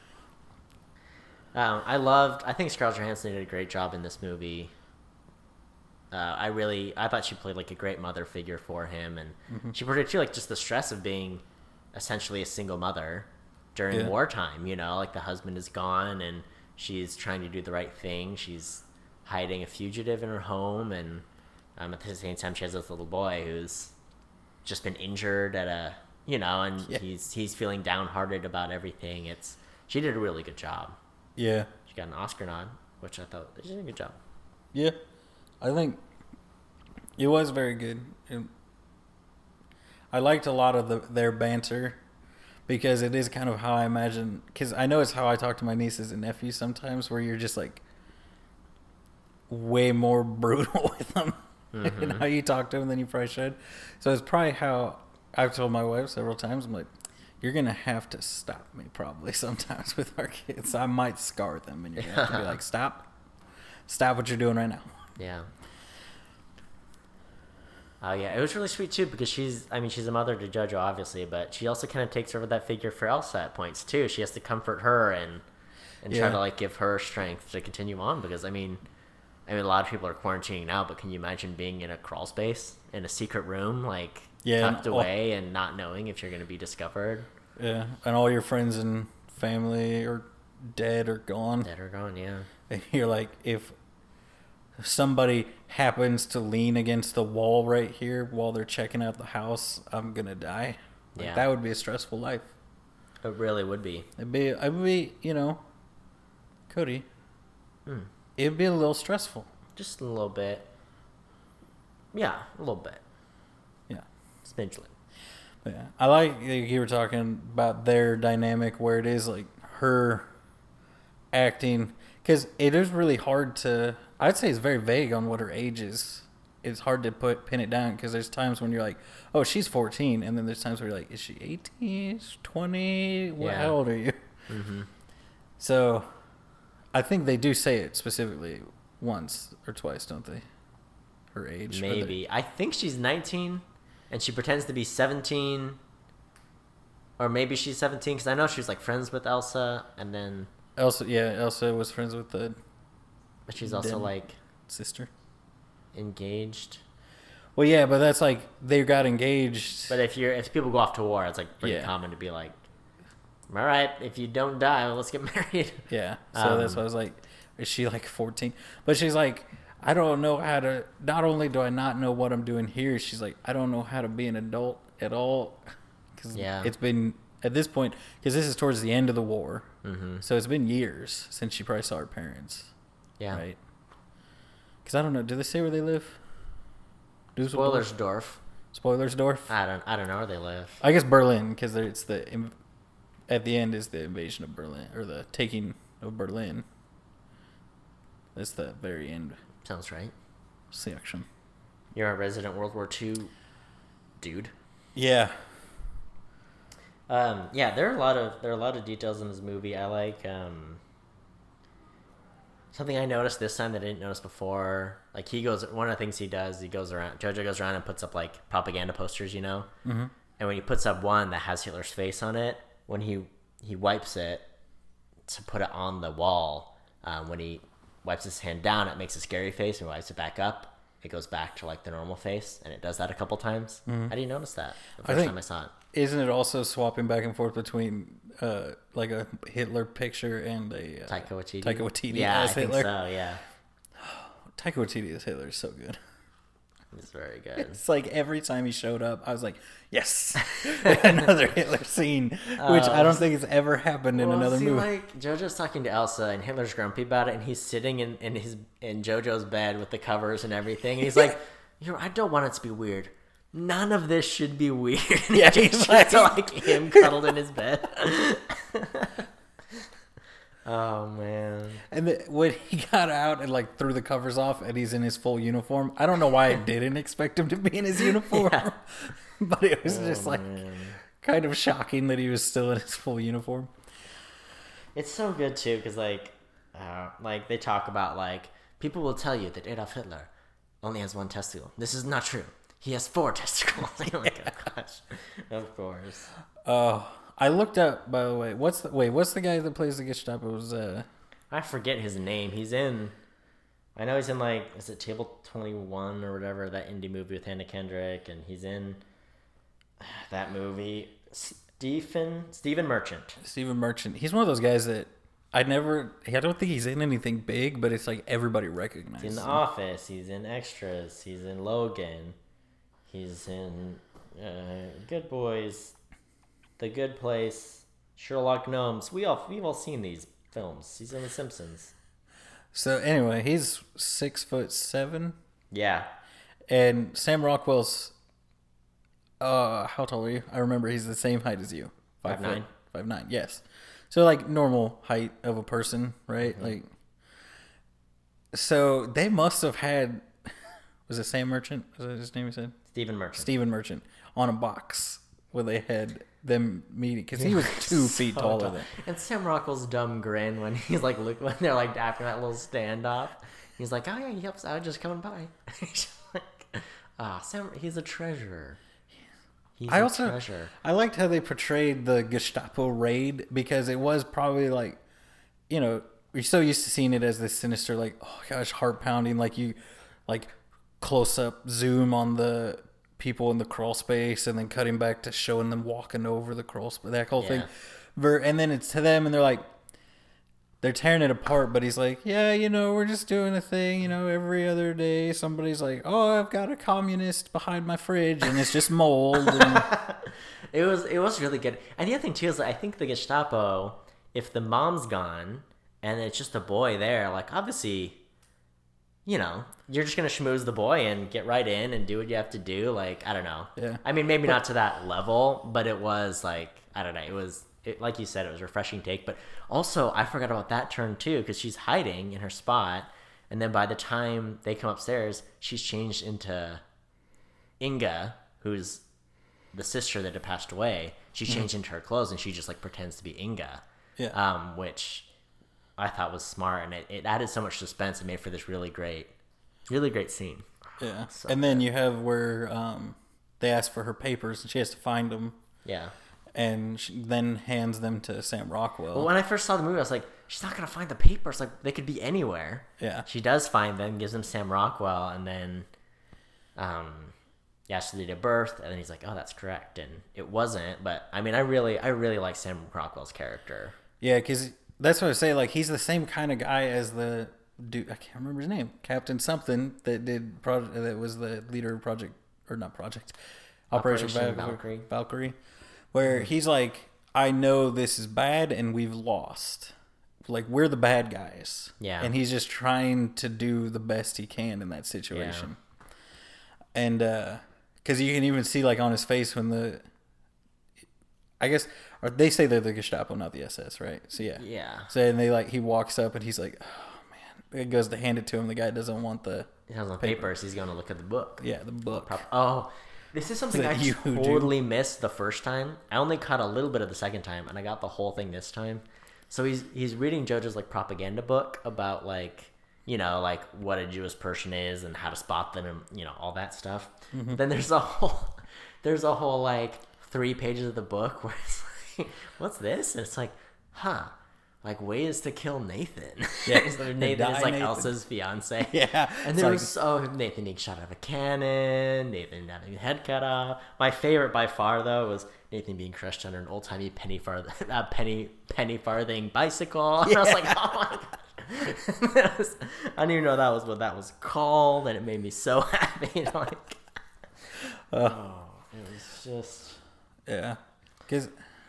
Um, I loved. I think Scarlett Johansson did a great job in this movie. Uh, I really, I thought she played like a great mother figure for him, and Mm-hmm. she portrayed too like just the stress of being essentially a single mother during Yeah. wartime. You know, like the husband is gone, and she's trying to do the right thing. She's hiding a fugitive in her home, and um, at the same time, she has this little boy who's just been injured at a, you know, and Yeah. he's he's feeling downhearted about everything. It's she did a really good job. Yeah. She got an Oscar nod, which I thought she did a good job. Yeah. I think it was very good. And I liked a lot of the, their banter because it is kind of how I imagine. Because I know it's how I talk to my nieces and nephews sometimes, where you're just like way more brutal with them Mm-hmm. and how you talk to them than you probably should. So it's probably how I've told my wife several times. I'm like, you're gonna have to stop me probably sometimes with our kids. I might scar them, and you're gonna have to be like, stop, stop what you're doing right now. Yeah. Oh yeah, it was really sweet too because she's, I mean, she's a mother to Jojo obviously, but she also kind of takes over that figure for Elsa at points too. She has to comfort her and and try Yeah. to like give her strength to continue on because I mean, I mean a lot of people are quarantining now, but can you imagine being in a crawl space in a secret room like Yeah, tucked and all- away and not knowing if you're going to be discovered? Yeah, and all your friends and family are dead or gone. Dead or gone, yeah. And you're like, if somebody happens to lean against the wall right here while they're checking out the house, I'm gonna die. Like, Yeah. that would be a stressful life. It really would be. It'd be, I would be, you know, Cody. Hmm. It'd be a little stressful. Just a little bit. Yeah, a little bit. Yeah. Smidgely. Yeah, I like like you were talking about their dynamic where it is like her acting because it is really hard to. I'd say it's very vague on what her age is. It's hard to put pin it down because there's times when you're like, oh, she's fourteen, and then there's times where you're like, is she eighteen? Is she twenty? What? Yeah. How old are you? Mm-hmm. So, I think they do say it specifically once or twice, don't they? Her age, or the- Maybe. I think she's nineteen, and she pretends to be seventeen Or maybe she's seventeen, because I know she was like friends with Elsa, and then. Elsa, yeah, Elsa was friends with the. But she's also like. Sister. Engaged. Well, yeah, but that's like they got engaged. But if you're if people go off to war, it's like pretty Yeah. common to be like, all right, if you don't die, well, let's get married. Yeah, so Um, that's why I was like, is she like fourteen? But she's like, I don't know how to. Not only do I not know what I'm doing here, she's like, I don't know how to be an adult at all. Because Yeah. it's been at this point, because this is towards the end of the war, Mm-hmm. so it's been years since she probably saw her parents. Yeah. Right. Because I don't know. Do they say where they live? Spoilersdorf. Spoilersdorf. I don't. I don't know where they live. I guess Berlin, because it's the im- at the end is the invasion of Berlin or the taking of Berlin. That's the very end Sounds right. section. You're a resident World War Two dude. Yeah. Um, yeah, there are a lot of there are a lot of details in this movie. I like um, something I noticed this time that I didn't notice before. Like he goes, one of the things he does, he goes around. Jojo goes around and puts up like propaganda posters, you know. Mm-hmm. And when he puts up one that has Hitler's face on it, when he he wipes it to put it on the wall, um, when he wipes his hand down, it makes a scary face, and wipes it back up, it goes back to like the normal face, and it does that a couple times. Mm-hmm. I didn't notice that the I first think- time I saw it. Isn't it also swapping back and forth between uh, like a Hitler picture and a uh, Taika Waititi. Taika Waititi yeah, as I think Hitler? so. Yeah, Taika Waititi as Hitler is so good. it's very good. It's like every time he showed up, I was like, yes, another Hitler scene, which I don't think has ever happened in Well, another see, movie. like JoJo's talking to Elsa, and Hitler's grumpy about it, and he's sitting in, in his in JoJo's bed with the covers and everything. And he's like, you know, I don't want it to be weird. None of this should be weird. Yeah, he's he's like, like- like him cuddled in his bed. Oh man. And the, when he got out and like threw the covers off and he's in his full uniform, I don't know why I didn't expect him to be in his uniform, Yeah. but it was just Oh, like man. kind of shocking that he was still in his full uniform. It's so good too, because like, uh, like they talk about like people will tell you that Adolf Hitler only has one testicle. This is not true. He has four testicles. You're like, oh gosh, of course. Oh, I looked up, by the way. What's the wait? What's the guy that plays the Gestapo's? Uh, I forget his name. He's in. I know he's in like is it Table twenty-one or whatever, that indie movie with Anna Kendrick, and he's in that movie. Stephen Stephen Merchant. Stephen Merchant. He's one of those guys that I never. I don't think he's in anything big, but it's like everybody recognizes. He's in The him. Office. He's in Extras. He's in Logan. He's in uh, Good Boys, The Good Place, Sherlock Gnomes. We all we've all seen these films. He's in The Simpsons. So anyway, he's six foot seven, Yeah, and Sam Rockwell's. Uh, how tall are you? I remember he's the same height as you. Five foot- nine. Five nine. Yes. So like normal height of a person, right? Mm-hmm. Like. So they must have had. Was it Sam Merchant? Was that his name? You said Stephen Merchant. Stephen Merchant on a box where they had them meeting because he was two feet So taller tall. than. And Sam Rockwell's dumb grin when he's like, look, when they're like after that little standoff, he's like, oh yeah, yep, I was just coming by. He's like, ah, Sam, he's a treasure. He's I a also treasure. I liked how they portrayed the Gestapo raid because it was probably like, you know, you're so used to seeing it as this sinister, like, oh gosh, heart pounding, like you, like close up zoom on the people in the crawl space and then cutting back to showing them walking over the crawl space, that whole thing. Yeah. Ver- And then it's to them and they're like, they're tearing it apart, but he's like, yeah, you know, we're just doing a thing, you know, every other day somebody's like, oh, I've got a communist behind my fridge and it's just mold. And It was it was really good. And the other thing too is I think the Gestapo, if the mom's gone and it's just a boy there, like obviously, you know, you're just gonna schmooze the boy and get right in and do what you have to do. Like I don't know. Yeah. I mean, maybe not to that level, but it was like I don't know. It was it, like you said, it was a refreshing take. But also, I forgot about that turn too because she's hiding in her spot, and then by the time they come upstairs, she's changed into Inga, who's the sister that had passed away. She changed into her clothes and she just like pretends to be Inga. Yeah. Um, which I thought was smart, and it, it added so much suspense and made for this really great, really great scene. Yeah, So and then you have where um, they ask for her papers and she has to find them. Yeah. and she then hands them to Sam Rockwell. Well, when I first saw the movie, I was like, she's not gonna find the papers. Like they could be anywhere. Yeah. She does find them, gives them Sam Rockwell, and then, um, yeah, she did a birth, and then he's like, oh, that's correct, and it wasn't. But I mean, I really, I really like Sam Rockwell's character. Yeah, because that's what I say. Like he's the same kind of guy as the dude. I can't remember his name. Captain something that did project. That was the leader of Project or not Project Operation, Operation Valkyrie. Valkyrie. Valkyrie, where he's like, I know this is bad, and we've lost. Like we're the bad guys. Yeah. And he's just trying to do the best he can in that situation. Yeah. And uh, because you can even see like on his face when the, I guess, or they say they're the Gestapo, not the S S, right? So yeah. Yeah. So and they like he walks up and he's like, oh man, it goes to hand it to him. The guy doesn't want the. He has no papers. He's going to look at the book. Yeah, the book. Oh, this is something That I you totally missed the first time. I only caught a little bit of the second time, and I got the whole thing this time. So he's he's reading Jojo's like propaganda book about like, you know, like what a Jewish person is and how to spot them and, you know, all that stuff. Mm-hmm. Then there's a whole there's a whole like three pages of the book where it's like, what's this? And it's like, huh. Like ways to kill Nathan. Yeah, so Nathan is like Nathan. Elsa's fiance. Yeah, and there like, was oh Nathan being shot out of a cannon, Nathan having his head cut off. My favorite by far though was Nathan being crushed under an old timey penny farthing, uh, penny penny farthing bicycle. And yeah. I was like, oh my god! was, I didn't even know that was what that was called, and it made me so happy. Like, uh, oh, it was just yeah, because.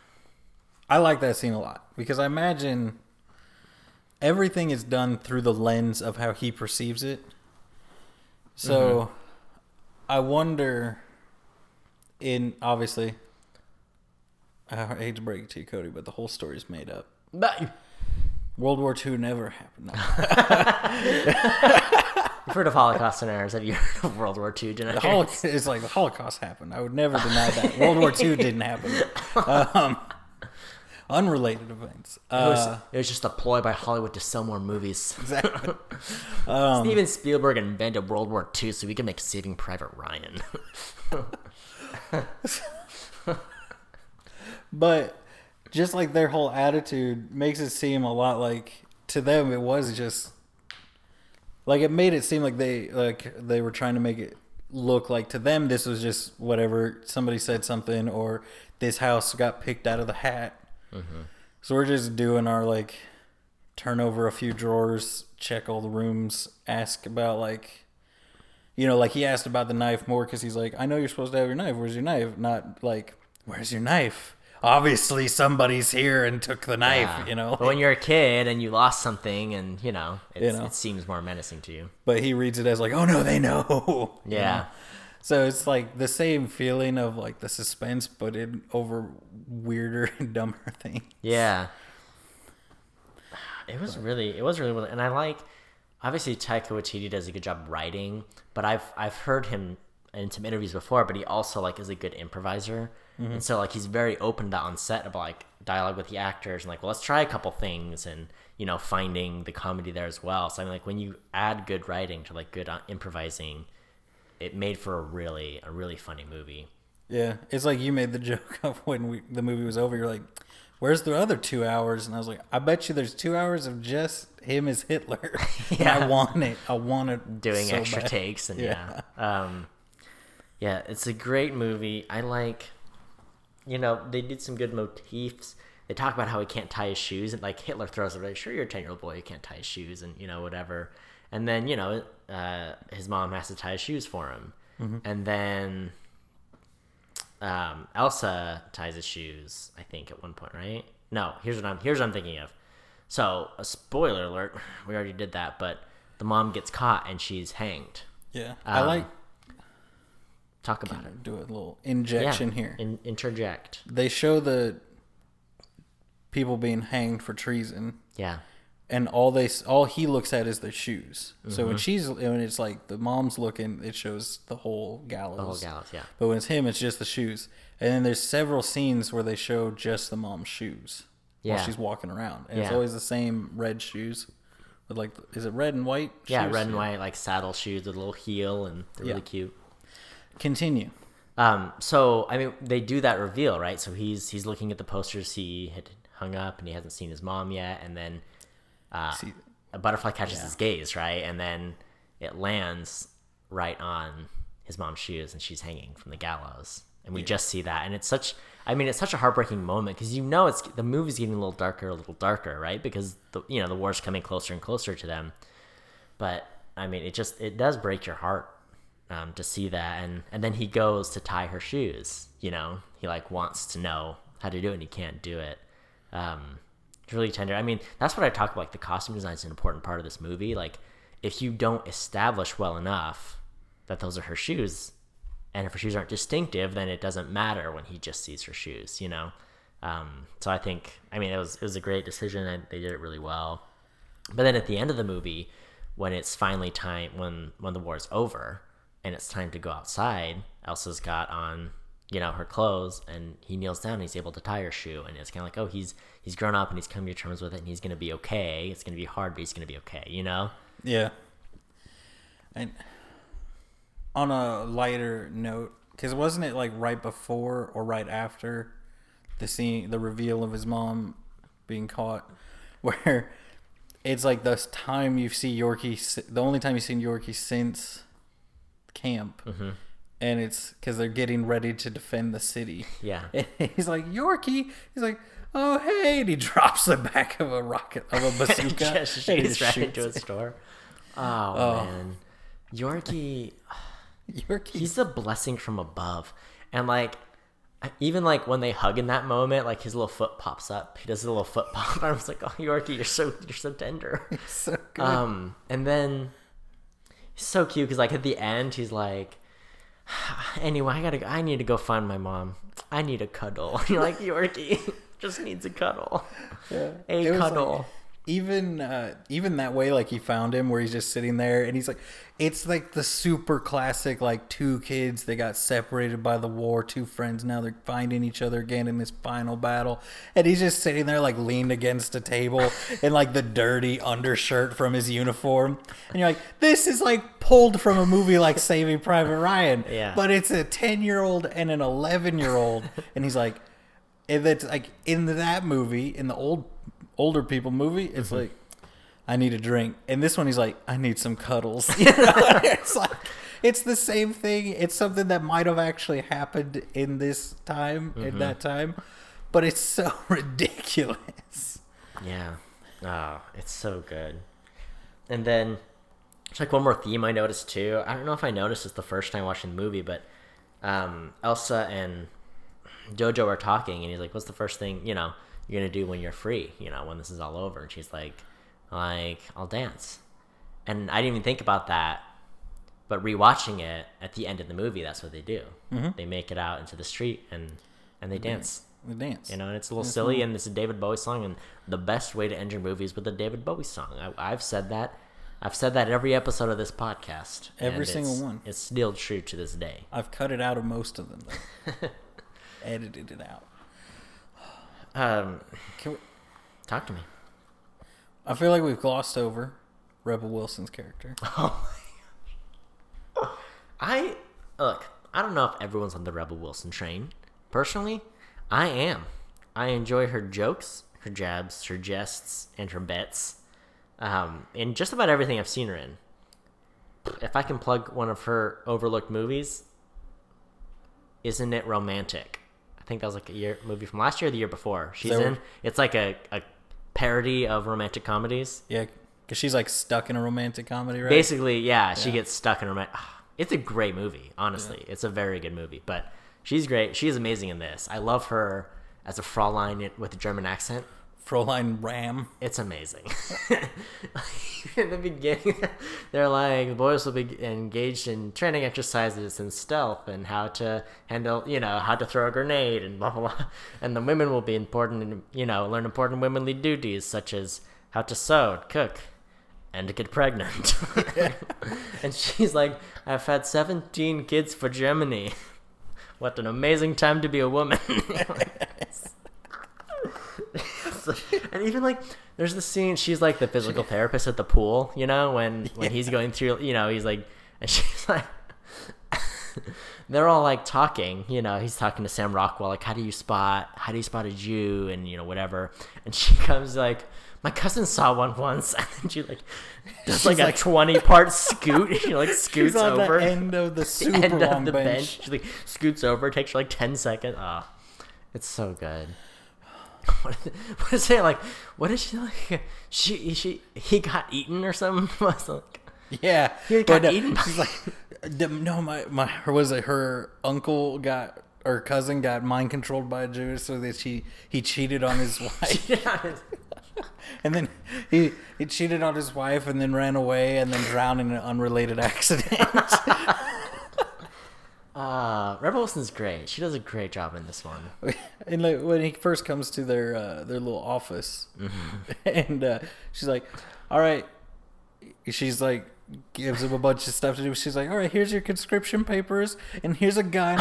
I like that scene a lot because I imagine everything is done through the lens of how he perceives it. So mm-hmm. I wonder, in obviously, I hate to break it to you, Cody, but the whole story's made up. But World War Two never happened. No. You've heard of Holocaust scenarios. Have you heard of World War Two deniers? The Holocaust, it's like the Holocaust happened. I would never deny that. World War Two didn't happen. Um, Unrelated events. Uh, it, was, it was just a ploy by Hollywood to sell more movies. Exactly. Um, Steven Spielberg invented World War Two so we can make Saving Private Ryan. But just like their whole attitude makes it seem a lot like to them it was just like it made it seem like they like they were trying to make it look like to them this was just whatever somebody said something or this house got picked out of the hat. Mm-hmm. So we're just doing our like turn over a few drawers, check all the rooms, ask about like, you know, like he asked about the knife more because he's like, I know you're supposed to have your knife. Where's your knife? Not like, where's your knife? Obviously somebody's here and took the knife, yeah. You know. But when you're a kid and you lost something and, you know, it's, you know, it seems more menacing to you. But he reads it as like, oh no, they know. Yeah. You know? So it's like the same feeling of like the suspense, but in over weirder and dumber things. Yeah. It was really, it was really, well, and I like, obviously Taika Waititi does a good job writing, but I've I've heard him in some interviews before, but he also like is a good improviser. Mm-hmm. And so like he's very open to that on set of like dialogue with the actors and like, well, let's try a couple things and, you know, finding the comedy there as well. So I mean like when you add good writing to like good uh, improvising, it made for a really, a really funny movie. Yeah. It's like you made the joke of when we, the movie was over, you're like, where's the other two hours? And I was like, I bet you there's two hours of just him as Hitler. Yeah. I want it. I want it. Doing so extra bad. takes. And yeah. Yeah. Um, yeah, it's a great movie. I like, you know, they did some good motifs. They talk about how he can't tie his shoes. And like Hitler throws it like, sure, you're a ten-year-old boy. You can't tie his shoes and, you know, whatever. And then, you know, uh, his mom has to tie his shoes for him. Mm-hmm. And then um, Elsa ties his shoes, I think, at one point, right? No, here's what I'm here's what I'm thinking of. So, a spoiler alert, we already did that, but the mom gets caught and she's hanged. Yeah. Um, I like... Talk about it. Do a little injection yeah, here. In, interject. They show the people being hanged for treason. Yeah. And all they all he looks at is the shoes. Mm-hmm. So when she's when it's like the mom's looking, it shows the whole gallows. The whole gallows, yeah. But when it's him, it's just the shoes. And then there's several scenes where they show just the mom's shoes yeah. while she's walking around, and yeah. it's always the same red shoes. With like, is it red and white? Yeah, shoes? red and white, like saddle shoes with a little heel, and they're yeah. really cute. Continue. Um, so I mean, they do that reveal, right? So he's he's looking at the posters he had hung up, and he hasn't seen his mom yet, and then uh, See, a butterfly catches yeah. his gaze, right? And then it lands right on his mom's shoes, and she's hanging from the gallows, and we yeah. just see that, and it's such. I mean, it's such a heartbreaking moment because you know it's the movie's getting a little darker, a little darker, right? Because the you know the war's coming closer and closer to them, but I mean, it just it does break your heart. Um, to see that, and and then he goes to tie her shoes. You know, he like wants to know how to do it, and he can't do it. Um, it's really tender. I mean, that's what I talk about. Like the costume design is an important part of this movie. Like, if you don't establish well enough that those are her shoes, and if her shoes aren't distinctive, then it doesn't matter when he just sees her shoes. You know. Um, so I think, I mean, it was it was a great decision, and they did it really well. But then at the end of the movie, when it's finally time, when when the war's over. And it's time to go outside, Elsa's got on, you know, her clothes, and he kneels down and he's able to tie her shoe. And it's kind of like, oh, he's he's grown up and he's come to terms with it, and he's going to be okay. It's going to be hard, but he's going to be okay, you know? Yeah. And on a lighter note, because wasn't it like right before or right after the scene, the reveal of his mom being caught, where it's like this time you see Yorkie, the only time you've seen Yorkie since camp, mm-hmm. and it's because they're getting ready to defend the city. Yeah, and he's like, Yorkie, he's like, oh hey, and he drops the back of a rocket of a bazooka and just shoots right into a store. Oh, oh man, Yorkie, Yorkie, he's a blessing from above. And like, even like when they hug in that moment, like his little foot pops up. He does a little foot pop. I was like, oh Yorkie, you're so you're so tender. He's so good. Um, and then. He's so cute because, like, at the end, he's like, "Anyway, I gotta. I need to go find my mom. I need a cuddle." You're like, Yorkie just needs a cuddle. Yeah. A cuddle. Like, even, uh, even that way, like he found him, where he's just sitting there, and he's like, it's like the super classic, like two kids they got separated by the war, two friends now they're finding each other again in this final battle, and he's just sitting there like leaned against a table in like the dirty undershirt from his uniform, and you're like, this is like pulled from a movie like Saving Private Ryan, yeah. But it's a ten year old and an eleven year old, and he's like, and it's like in that movie, in the old. older people movie, it's mm-hmm. like, I need a drink. And this one, he's like, I need some cuddles. You know? It's like, it's the same thing. It's something that might have actually happened in this time, mm-hmm. in that time, but it's so ridiculous. Yeah. Oh, it's so good. And then, there's like one more theme I noticed too. I don't know if I noticed this the first time watching the movie, but um, Elsa and Jojo are talking, and he's like, what's the first thing, you know, you're gonna do when you're free, you know, when this is all over? And she's like, like, I'll dance. And I didn't even think about that, but rewatching it at the end of the movie, that's what they do. Mm-hmm. They make it out into the street and and they, they dance. They dance. You know, and it's a little silly, cool. And it's a David Bowie song, and the best way to end your movie is with a David Bowie song. I, I've said that. I've said that every episode of this podcast. Every single it's, one. It's still true to this day. I've cut it out of most of them, though. Edited it out. Um, Can we, talk to me. I feel like we've glossed over Rebel Wilson's character. Oh my gosh. I look. I don't know if everyone's on the Rebel Wilson train. Personally, I am. I enjoy her jokes, her jabs, her jests, and her bets. Um, in just about everything I've seen her in. If I can plug one of her overlooked movies, Isn't It Romantic? I think that was like a year movie from last year or the year before. She's so, in. It's like a, a parody of romantic comedies. Yeah, because she's like stuck in a romantic comedy, right? Basically, yeah, yeah. She gets stuck in a romantic. It's a great movie, honestly. Yeah. It's a very good movie. But she's great. She's amazing in this. I love her as a Fraulein with a German accent. Fraulein Ram. It's amazing. In the beginning, they're like, the boys will be engaged in training exercises and stealth and how to handle, you know, how to throw a grenade and blah, blah, blah. And the women will be important, and, you know, learn important womanly duties such as how to sew, cook, and to get pregnant. And she's like, I've had seventeen kids for Germany. What an amazing time to be a woman. And even like there's the scene, she's like the physical therapist at the pool, you know, when when yeah. he's going through, you know, he's like, and she's like, they're all like talking, you know, he's talking to Sam Rockwell, like, how do you spot, how do you spot a Jew, and, you know, whatever. And she comes like, my cousin saw one once, and then she like does like, like a twenty part scoot. She like scoots she's on over the end of the super end long of the bench. bench. She like scoots over, takes like ten seconds. Ah, oh, it's so good. What, what is it like? What is she like? She she he got eaten or something? Was like, yeah, he got but, uh, eaten. By she's like, no, my my was it her uncle got or cousin got mind controlled by a Jew, so that she he cheated on his wife. And then he, he cheated on his wife and then ran away and then drowned in an unrelated accident. uh, Rebel Wilson's great. She does a great job in this one. And like when he first comes to their uh, their little office, mm-hmm. and uh, she's like, "All right," she's like, gives him a bunch of stuff to do. She's like, "All right, here's your conscription papers, and here's a gun."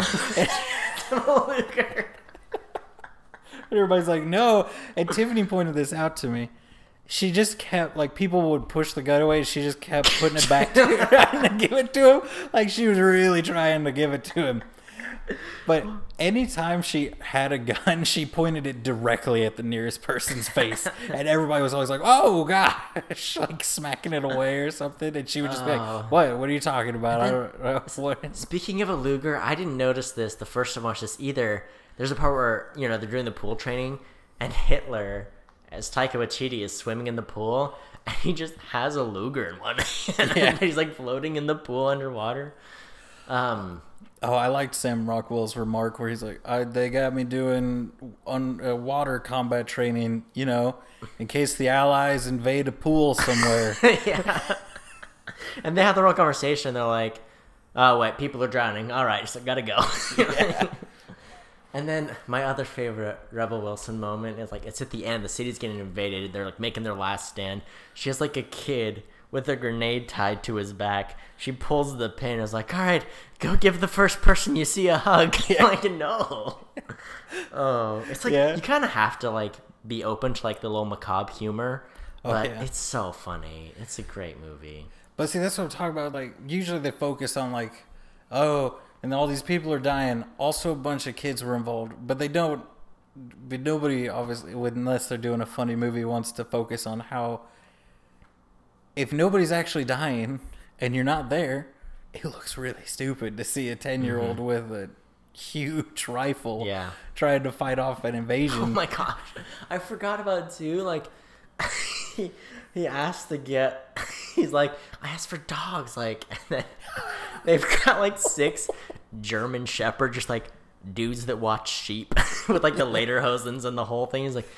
And everybody's like, no. And Tiffany pointed this out to me. She just kept, like, people would push the gun away. She just kept putting it back to him, trying to give it to him. Like, she was really trying to give it to him. But anytime she had a gun, she pointed it directly at the nearest person's face. And everybody was always like, oh, gosh, like smacking it away or something. And she would just be like, what? What are you talking about? I don't know. What? Speaking of a Luger, I didn't notice this the first time I watched this either. There's a part where, you know, they're doing the pool training, and Hitler, as Taika Waititi, is swimming in the pool, and he just has a Luger in one hand. Yeah. And he's, like, floating in the pool underwater. Um, oh, I liked Sam Rockwell's remark where he's like, I, they got me doing on uh, water combat training, you know, in case the Allies invade a pool somewhere. Yeah. And they have the real conversation. They're like, oh, wait, people are drowning. All right, so gotta go. Yeah. And then my other favorite Rebel Wilson moment is like, it's at the end. The city's getting invaded. They're like making their last stand. She has like a kid with a grenade tied to his back. She pulls the pin and is like, all right, go give the first person you see a hug. Yeah. Like, no. Oh, it's like, yeah. You kind of have to like be open to like the little macabre humor. But oh, yeah. It's so funny. It's a great movie. But see, that's what I'm talking about. Like, usually they focus on like, oh, and all these people are dying. Also, a bunch of kids were involved, but they don't. But nobody, obviously, unless they're doing a funny movie, wants to focus on how. If nobody's actually dying and you're not there, it looks really stupid to see a ten-year-old mm-hmm. with a huge rifle, yeah. trying to fight off an invasion. Oh my gosh, I forgot about it too. Like, he he asked to get. He's like, I asked for dogs, like, and then they've got like six German Shepherd, just like dudes that watch sheep with like the lederhosens and the whole thing. He's like,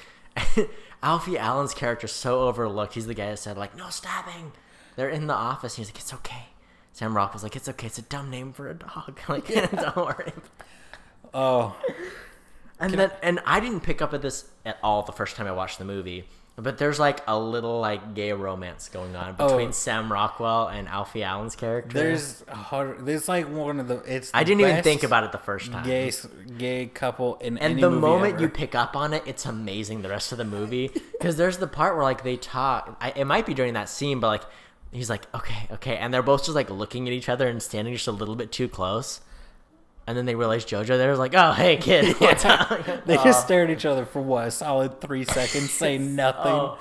Alfie Allen's character's so overlooked. He's the guy that said like, no stabbing. They're in the office. He's like, it's okay. Sam Rockwell's like, it's okay. It's a dumb name for a dog. Like, yeah. Don't worry. Oh. And Can then, I... and I didn't pick up at this at all the first time I watched the movie. But there's like a little like gay romance going on between oh, Sam Rockwell and Alfie Allen's character. There's hard, there's like one of the it's. The I didn't even think about it the first time. Gay gay couple in and any the movie moment ever. You pick up on it, it's amazing. The rest of the movie because there's the part where like they talk. I, it might be during that scene, but like he's like okay, okay, and they're both just like looking at each other and standing just a little bit too close. And then they realize JoJo there's like, oh, hey, kid, what's up? They just stare at each other for, what, a solid three seconds, say nothing. Oh.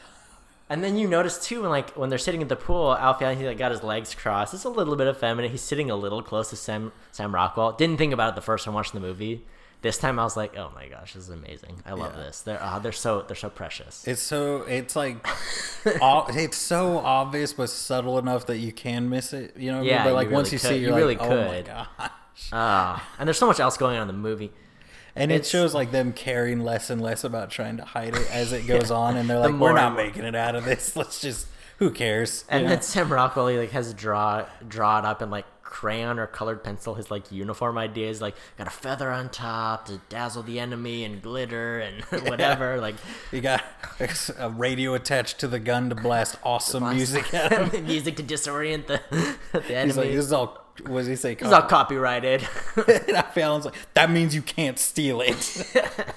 And then you notice, too, when like when they're sitting at the pool, Alfie, he like, got his legs crossed. It's a little bit effeminate. He's sitting a little close to Sam, Sam Rockwell. Didn't think about it the first time watching the movie. This time I was like, oh, my gosh, this is amazing. I love yeah. this. They're uh, they're so they're so precious. It's so, it's like, all, it's so obvious but subtle enough that you can miss it. You know what yeah, I mean? But like really once you could. see it, you're you really like, could. oh, my God. Ah, uh, and there's so much else going on in the movie. And it's, it shows like them caring less and less about trying to hide it as it goes yeah. on, and they're like, the "We're not making it out of this. Let's just who cares?" And you then know? Sam Rockwell he like has to draw draw it up in like crayon or colored pencil. His like uniform ideas like got a feather on top to dazzle the enemy and glitter and whatever. Yeah. Like you got a radio attached to the gun to blast awesome blast music at him. Music to disorient the the enemy. He's like, "This is all." What does he say? It's all copyrighted. And I Allen's like, that means you can't steal it.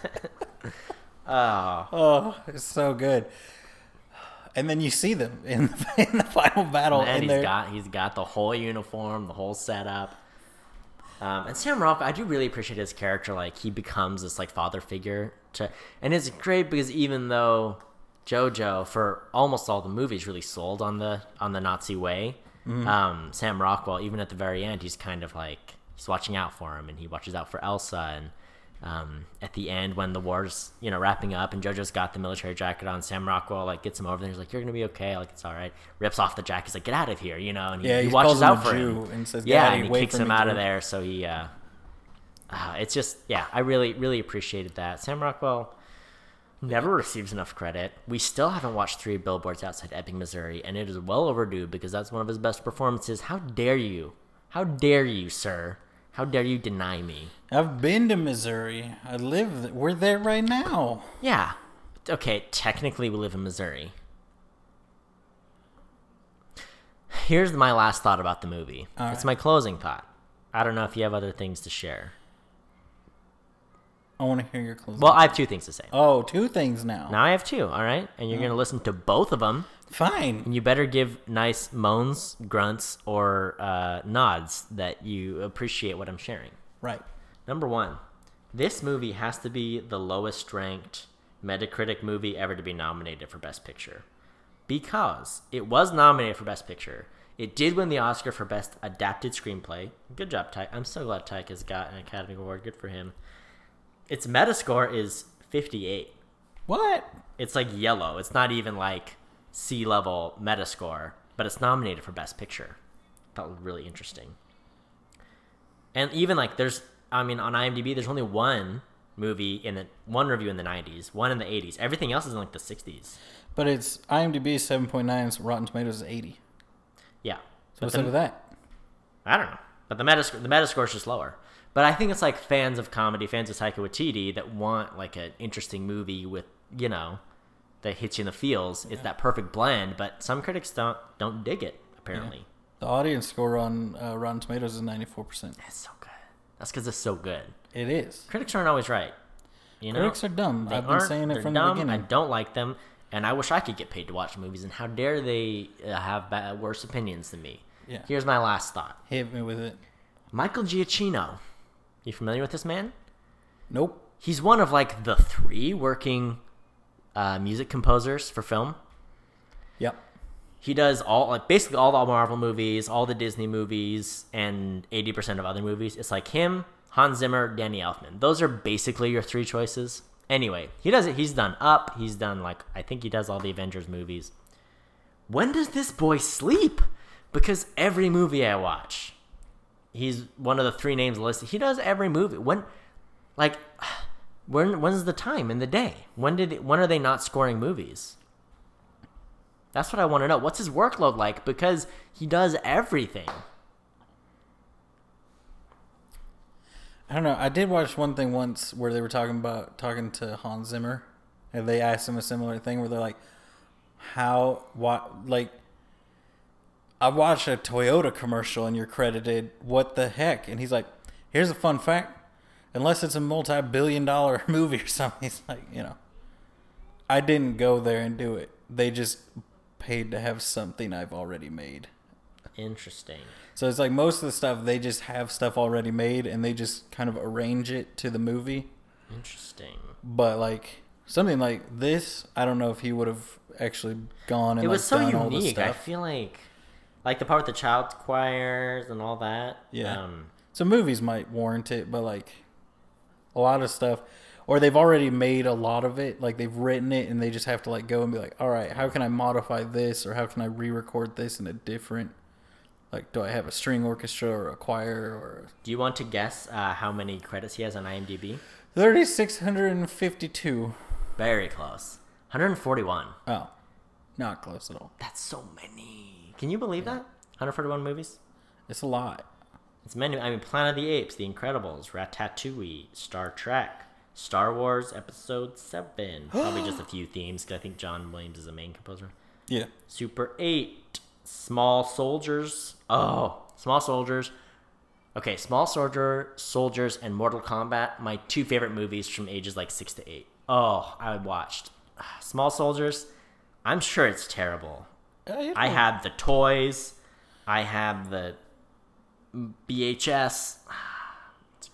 Oh. Oh, it's so good. And then you see them in the, in the final battle. And and he's got he's got the whole uniform, the whole setup. Um, and Sam Rockwell, I do really appreciate his character. Like, he becomes this, like, father figure. To, and it's great because even though JoJo, for almost all the movies, really sold on the on the Nazi way, mm-hmm. um, Sam Rockwell, even at the very end, he's kind of like, he's watching out for him, and he watches out for Elsa. And um, at the end, when the war's, you know, wrapping up, and JoJo's got the military jacket on, Sam Rockwell, like, gets him over there. He's like, you're going to be okay. Like, it's all right. Rips off the jacket. He's like, get out of here, you know? And he, yeah, he he watches out for Jew him. And says, yeah, and he wait kicks for him me out to- of there. So he, uh, uh, it's just, yeah, I really, really appreciated that. Sam Rockwell never receives enough credit. We still haven't watched Three Billboards Outside Ebbing, Missouri, and it is well overdue because that's one of his best performances. How dare you? How dare you, sir? How dare you deny me? I've been to Missouri. I live. th- We're there right now. Yeah. Okay, technically we live in Missouri. Here's my last thought about the movie. All It's right. my closing thought. I don't know if you have other things to share. I want to hear your closing. Well, I have two things to say. oh, two things now. Now I have two, all right? And you're going to listen to both of them. Fine. And you better give nice moans, grunts, or uh, nods that you appreciate what I'm sharing. Right. Number one, this movie has to be the lowest ranked Metacritic movie ever to be nominated for Best Picture. Because it was nominated for Best Picture. It did win the Oscar for Best Adapted Screenplay. Good job, Tyke. I'm so glad Tyke has got an Academy Award. Good for him. Its Metascore is fifty-eight. What? It's like yellow. It's not even like C-level Metascore, but it's nominated for Best Picture. That was really interesting. And even like there's, I mean, on IMDb, there's only one movie in the one review in the nineties, one in the eighties. Everything else is in like the sixties. But it's IMDb seven point nine, so Rotten Tomatoes is eighty. Yeah. So But what's the- up with that? I don't know. But the Metascore, the Metascore is just lower. But I think it's like fans of comedy, fans of Taika Waititi that want like an interesting movie with, you know, that hits you in the feels. It's that perfect blend. But some critics don't don't dig it, apparently. The audience score on uh, Rotten Tomatoes is ninety-four percent. It's so good. That's because it's so good. It is. Critics aren't always right. You know? Critics are dumb. They I've been aren't. saying it They're from dumb. the beginning. I don't like them. And I wish I could get paid to watch movies. And how dare they uh, have bad, worse opinions than me. Yeah. Here's my last thought. Hit me with it. Michael Giacchino. You familiar with this man? Nope. He's one of like the three working uh, music composers for film. Yep. He does all like basically all the Marvel movies, all the Disney movies, and eighty percent of other movies. It's like him, Hans Zimmer, Danny Elfman. Those are basically your three choices. Anyway, he does it. He's done Up. He's done like I think he does all the Avengers movies. When does this boy sleep? Because every movie I watch, he's one of the three names listed. He does every movie. When, like, when when's the time in the day? When did when are they not scoring movies? That's what I want to know. What's his workload like? Because he does everything. I don't know. I did watch one thing once where they were talking about talking to Hans Zimmer, and they asked him a similar thing where they're like, "How? What? Like, I watched a Toyota commercial and you're credited. What the heck?" And he's like, "Here's a fun fact: unless it's a multi-billion-dollar movie or something, he's like, you know, I didn't go there and do it. They just paid to have something I've already made." Interesting. So it's like most of the stuff, they just have stuff already made and they just kind of arrange it to the movie. Interesting. But like something like this, I don't know if he would have actually gone and It was like, so done all this unique. I stuff. feel like, like the part with the child choirs and all that. Yeah. Um, So movies might warrant it, but like a lot of stuff, or they've already made a lot of it, like they've written it and they just have to like go and be like, all right, how can I modify this, or how can I re-record this in a different, like, do I have a string orchestra or a choir or do you want to guess uh, how many credits he has on IMDb? thirty six hundred fifty-two. Very close. one hundred forty-one. Oh, not close at all. That's so many. Can you believe that? one hundred forty-one movies? It's a lot. It's many. I mean, Planet of the Apes, The Incredibles, Ratatouille, Star Trek, Star Wars Episode seven. Probably just a few themes, because I think John Williams is the main composer. Yeah. Super eight, Small Soldiers. Oh, Small Soldiers. Okay, Small Soldier, Soldiers, and Mortal Kombat, my two favorite movies from ages like six to eight. Oh, I watched Small Soldiers. I'm sure it's terrible. Uh, yeah. I have the toys. I have the B H S.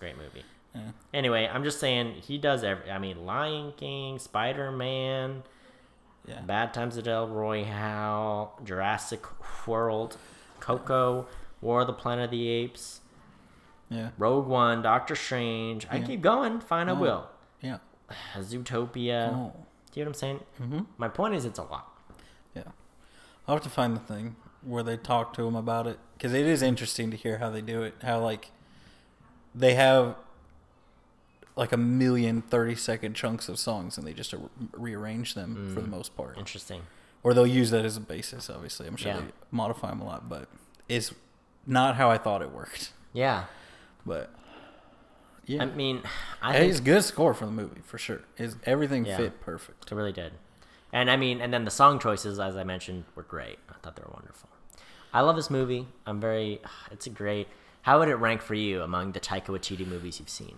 great movie. Yeah. Anyway, I'm just saying he does every. I mean, Lion King, Spider Man, Yeah. Bad Times at El Royale, Jurassic World, Coco, War of the Planet of the Apes, Yeah. Rogue One, Doctor Strange. I Yeah. keep going. Fine, I Oh. will. Yeah. Zootopia. Oh. Do you know what I'm saying? Mm-hmm. My point is, it's a lot. Yeah. I'll have to find the thing where they talk to him about it, because it is interesting to hear how they do it. How, like, they have like a million thirty second chunks of songs and they just re- rearrange them Mm. for the most part. Interesting. Or they'll use that as a basis, obviously. I'm sure Yeah. they modify them a lot, but it's not how I thought it worked. Yeah. But yeah, I mean, I Hey, think it's a good score for the movie for sure. Is everything Yeah. fit perfect? it really did. And I mean, and then the song choices, as I mentioned, were great. I thought they were wonderful. I love this movie. I'm very, it's a great. How would it rank for you among the Taika Waititi movies you've seen?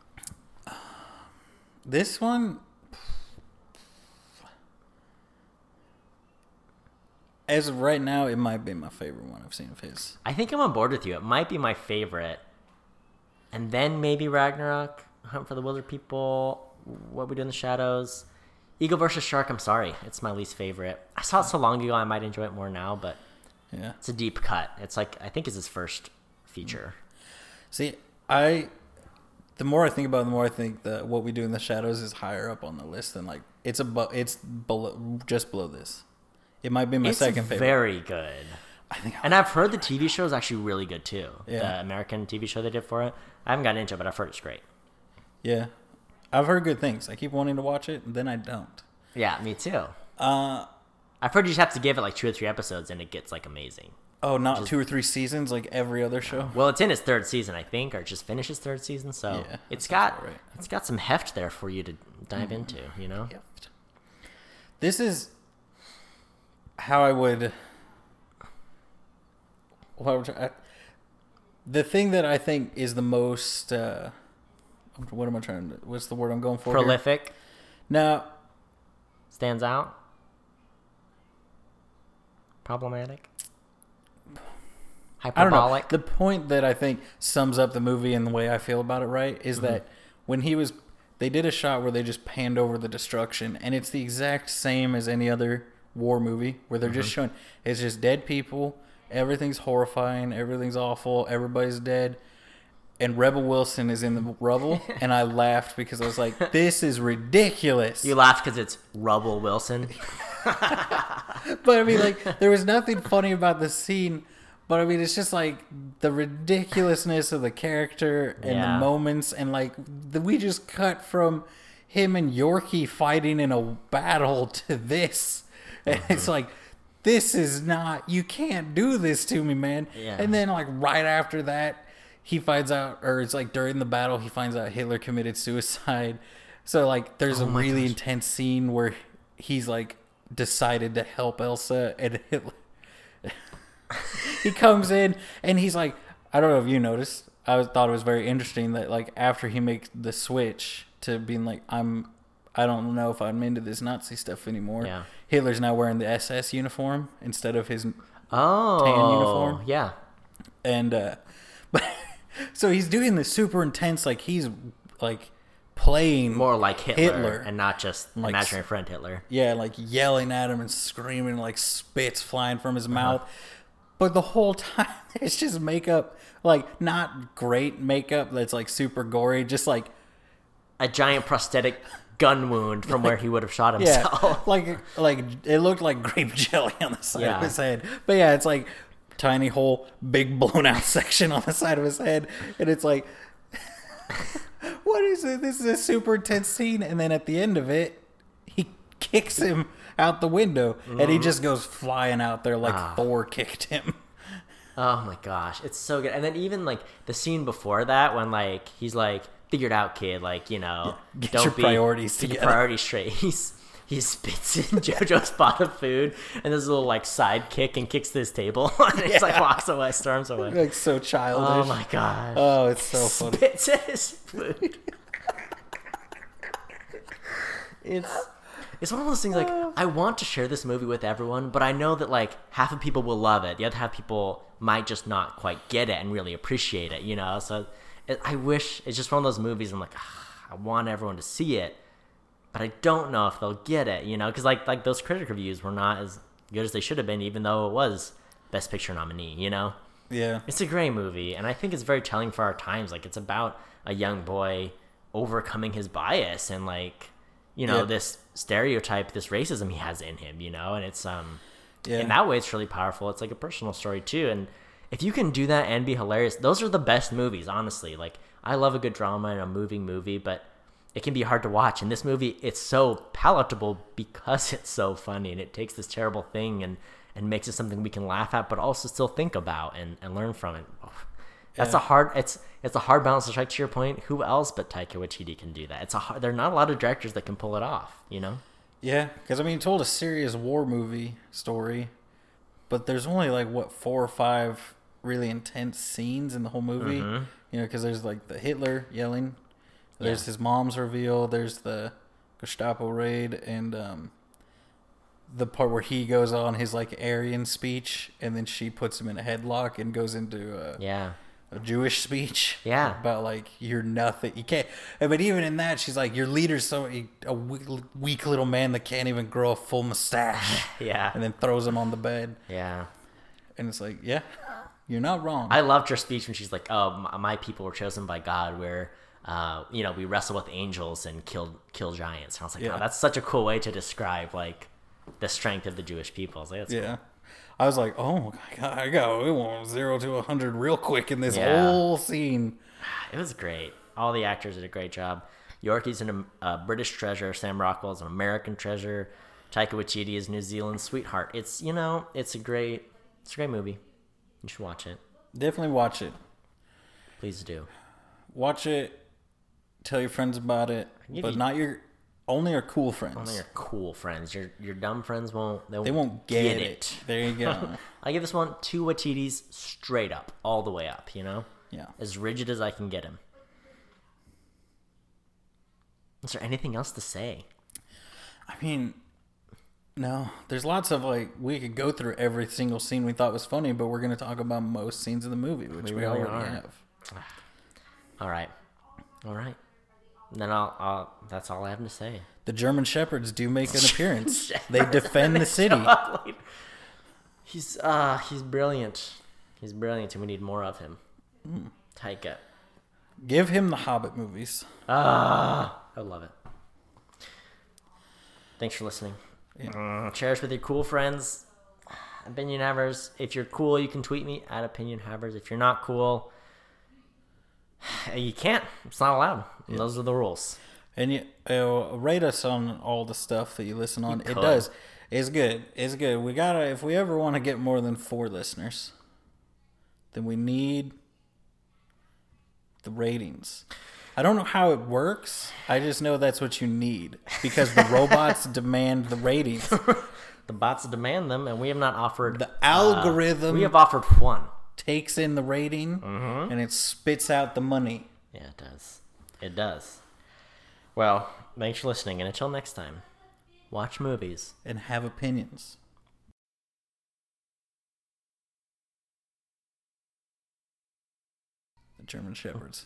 This one, as of right now, it might be my favorite one I've seen of his. I think I'm on board with you. It might be my favorite. And then maybe Ragnarok, Hunt for the Wilder People, What We Do in the Shadows. Eagle versus Shark, I'm sorry. It's my least favorite. I saw it so long ago, I might enjoy it more now, but Yeah. it's a deep cut. It's like, I think it's his first feature. See, I. The more I think about it, the more I think that What We Do in the Shadows is higher up on the list than like it's above. It's below, just below this. It might be my It's second favorite. very good. I think. And I've heard the T V show is actually really good too. Yeah. The American T V show they did for it. I haven't gotten into it, but I've heard it's great. Yeah, I've heard good things. I keep wanting to watch it, and then I don't. Yeah, me too. Uh I've heard you just have to give it like two or three episodes and it gets like amazing. oh, not two or three seasons like every other show. Well, it's in its third season, I think, or it just finished its third season, so Yeah, it's that sounds got about right. it's got some heft there for you to dive into, you know? Yep. This is how I would. What I would try, the thing that I think is the most. Uh, what am I trying to? What's the word I'm going for? here? Prolific, No, stands out, problematic, I don't know. hyperbolic. The point that I think sums up the movie and the way I feel about it, right, is that when he was, they did a shot where they just panned over the destruction, and it's the exact same as any other war movie where they're just showing it's just dead people, everything's horrifying, everything's awful, everybody's dead, and Rebel Wilson is in the rubble, and I laughed because I was like, this is ridiculous. You laughed because it's Rubble Wilson. But I mean, like, there was nothing funny about the scene. But I mean, it's just like the ridiculousness of the character and Yeah. the moments, and like the, we just cut from him and Yorkie fighting in a battle to this, and it's like, this is not. You can't do this to me, man. Yeah. And then like right after that, he finds out, or it's like during the battle, he finds out Hitler committed suicide. So like, there's Oh a my really gosh. intense scene where he's like decided to help Elsa, and Hitler. He comes in and he's like, I don't know if you noticed. I was, thought it was very interesting that like after he makes the switch to being like, I'm, I don't know if I'm into this Nazi stuff anymore. Yeah. Hitler's now wearing the S S uniform instead of his, Oh, Tan uniform? Yeah. and uh, but so he's doing this super intense, like he's like playing More like Hitler, Hitler. and not just Like- imaginary friend Hitler. Yeah, like yelling at him and screaming, like spits flying from his Uh-huh. mouth. But the whole time, it's just makeup, like not great makeup that's like super gory, just like, A giant prosthetic gun wound from where he would have shot yeah, himself. like like it looked like grape jelly on the side Yeah. of his head. But yeah, it's like tiny hole, big blown out section on the side of his head, and it's like, what is it? This is a super intense scene, and then at the end of it, he kicks him out the window, and he just goes flying out there like Ah. Thor kicked him. Oh my gosh, it's so good. And then even like the scene before that, when like he's like, "Figured out, kid. Like you know, Get don't your be, priorities get your together." priorities straight." He's he spits in JoJo's pot of food, and there's a little like side kick and kicks to his table, and he just like Yeah. walks away, storms away. Like so childish. Oh my gosh. Oh, it's so funny. Spits in his food. It's it's one of those things like I want to share this movie with everyone, but I know that like half of people will love it, the other half of people might just not quite get it and really appreciate it, you know. So it, I wish it's just one of those movies. I'm like, ah, I want everyone to see it, but I don't know if they'll get it. You know, because like like those critic reviews were not as good as they should have been, even though it was Best Picture nominee. You know. Yeah. It's a great movie, and I think it's very telling for our times. Like, it's about a young boy overcoming his bias and, like, you know, Yep. this stereotype, this racism he has in him, you know? And it's, um, Yeah. in that way, it's really powerful. It's like a personal story, too. And if you can do that and be hilarious, those are the best movies, honestly. Like, I love a good drama and a moving movie, but it can be hard to watch. And this movie, it's so palatable because it's so funny, and it takes this terrible thing and and makes it something we can laugh at, but also still think about and, and learn from it. Oh, that's Yeah. a hard. It's it's a hard balance to strike. To your point, who else but Taika Waititi can do that? It's a hard, there are not a lot of directors that can pull it off. You know? Yeah, because I mean, he told a serious war movie story, but there's only like what four or five really intense scenes in the whole movie. Mm-hmm. You know, because there's like the Hitler yelling, there's Yeah. his mom's reveal, there's the Gestapo raid, and um, the part where he goes on his like Aryan speech, and then she puts him in a headlock and goes into a, Yeah. a Jewish speech. Yeah. About like you're nothing. You can't. But even in that, she's like, your leader's so a weak, weak little man that can't even grow a full mustache. Yeah. And then throws him on the bed, Yeah. and it's like, yeah, you're not wrong. I loved her speech when she's like, "Oh, my, my people were chosen by God, where uh, you know, we wrestle with angels and kill kill giants." And I was like, Yeah. "Oh, that's such a cool way to describe like the strength of the Jewish people." So that's yeah. I was like, oh my god, I got we went zero to a hundred real quick in this Yeah. whole scene. It was great. All the actors did a great job. Yorkie's an, a British treasure. Sam Rockwell's an American treasure. Taika Waititi is New Zealand's sweetheart. It's, you know, it's a great, it's a great movie. You should watch it. Definitely watch it. Please do. Watch it. Tell your friends about it, give but you- not your only your cool friends. Only your cool friends. Your your dumb friends won't. They won't, They won't get, it. There you go. I give this one two Waititis straight up, all the way up. You know, Yeah. as rigid as I can get him. Is there anything else to say? I mean, no. There's lots of like we could go through every single scene we thought was funny, but we're going to talk about most scenes of the movie, which We we, really already are. have. All right, all right. Then I'll, I'll. That's all I have to say. The German Shepherds do make an appearance. They defend the city. He's uh he's brilliant. He's brilliant, and we need more of him. Mm. Taika. Give him the Hobbit movies. Ah, I love it. Thanks for listening. Yeah. Uh, share us with your cool friends. Opinion Havers. If you're cool, you can tweet me at Opinion Havers. If you're not cool, you can't. It's not allowed. And those are the rules. And you uh, rate us on all the stuff that you listen on. You It could. does. It's good. It's good. We gotta. If we ever want to get more than four listeners, then we need the ratings. I don't know how it works. I just know that's what you need because the robots demand the ratings. The bots demand them, and we have not offered. The algorithm we have offered one. takes in the rating Mm-hmm. and it spits out the money. Yeah, it does. It does. Well, thanks for listening, and until next time, watch movies. And have opinions. The German Shepherds.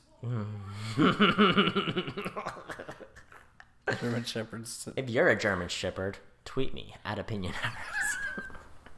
German Shepherds. If you're a German Shepherd, tweet me at Opinion Hours.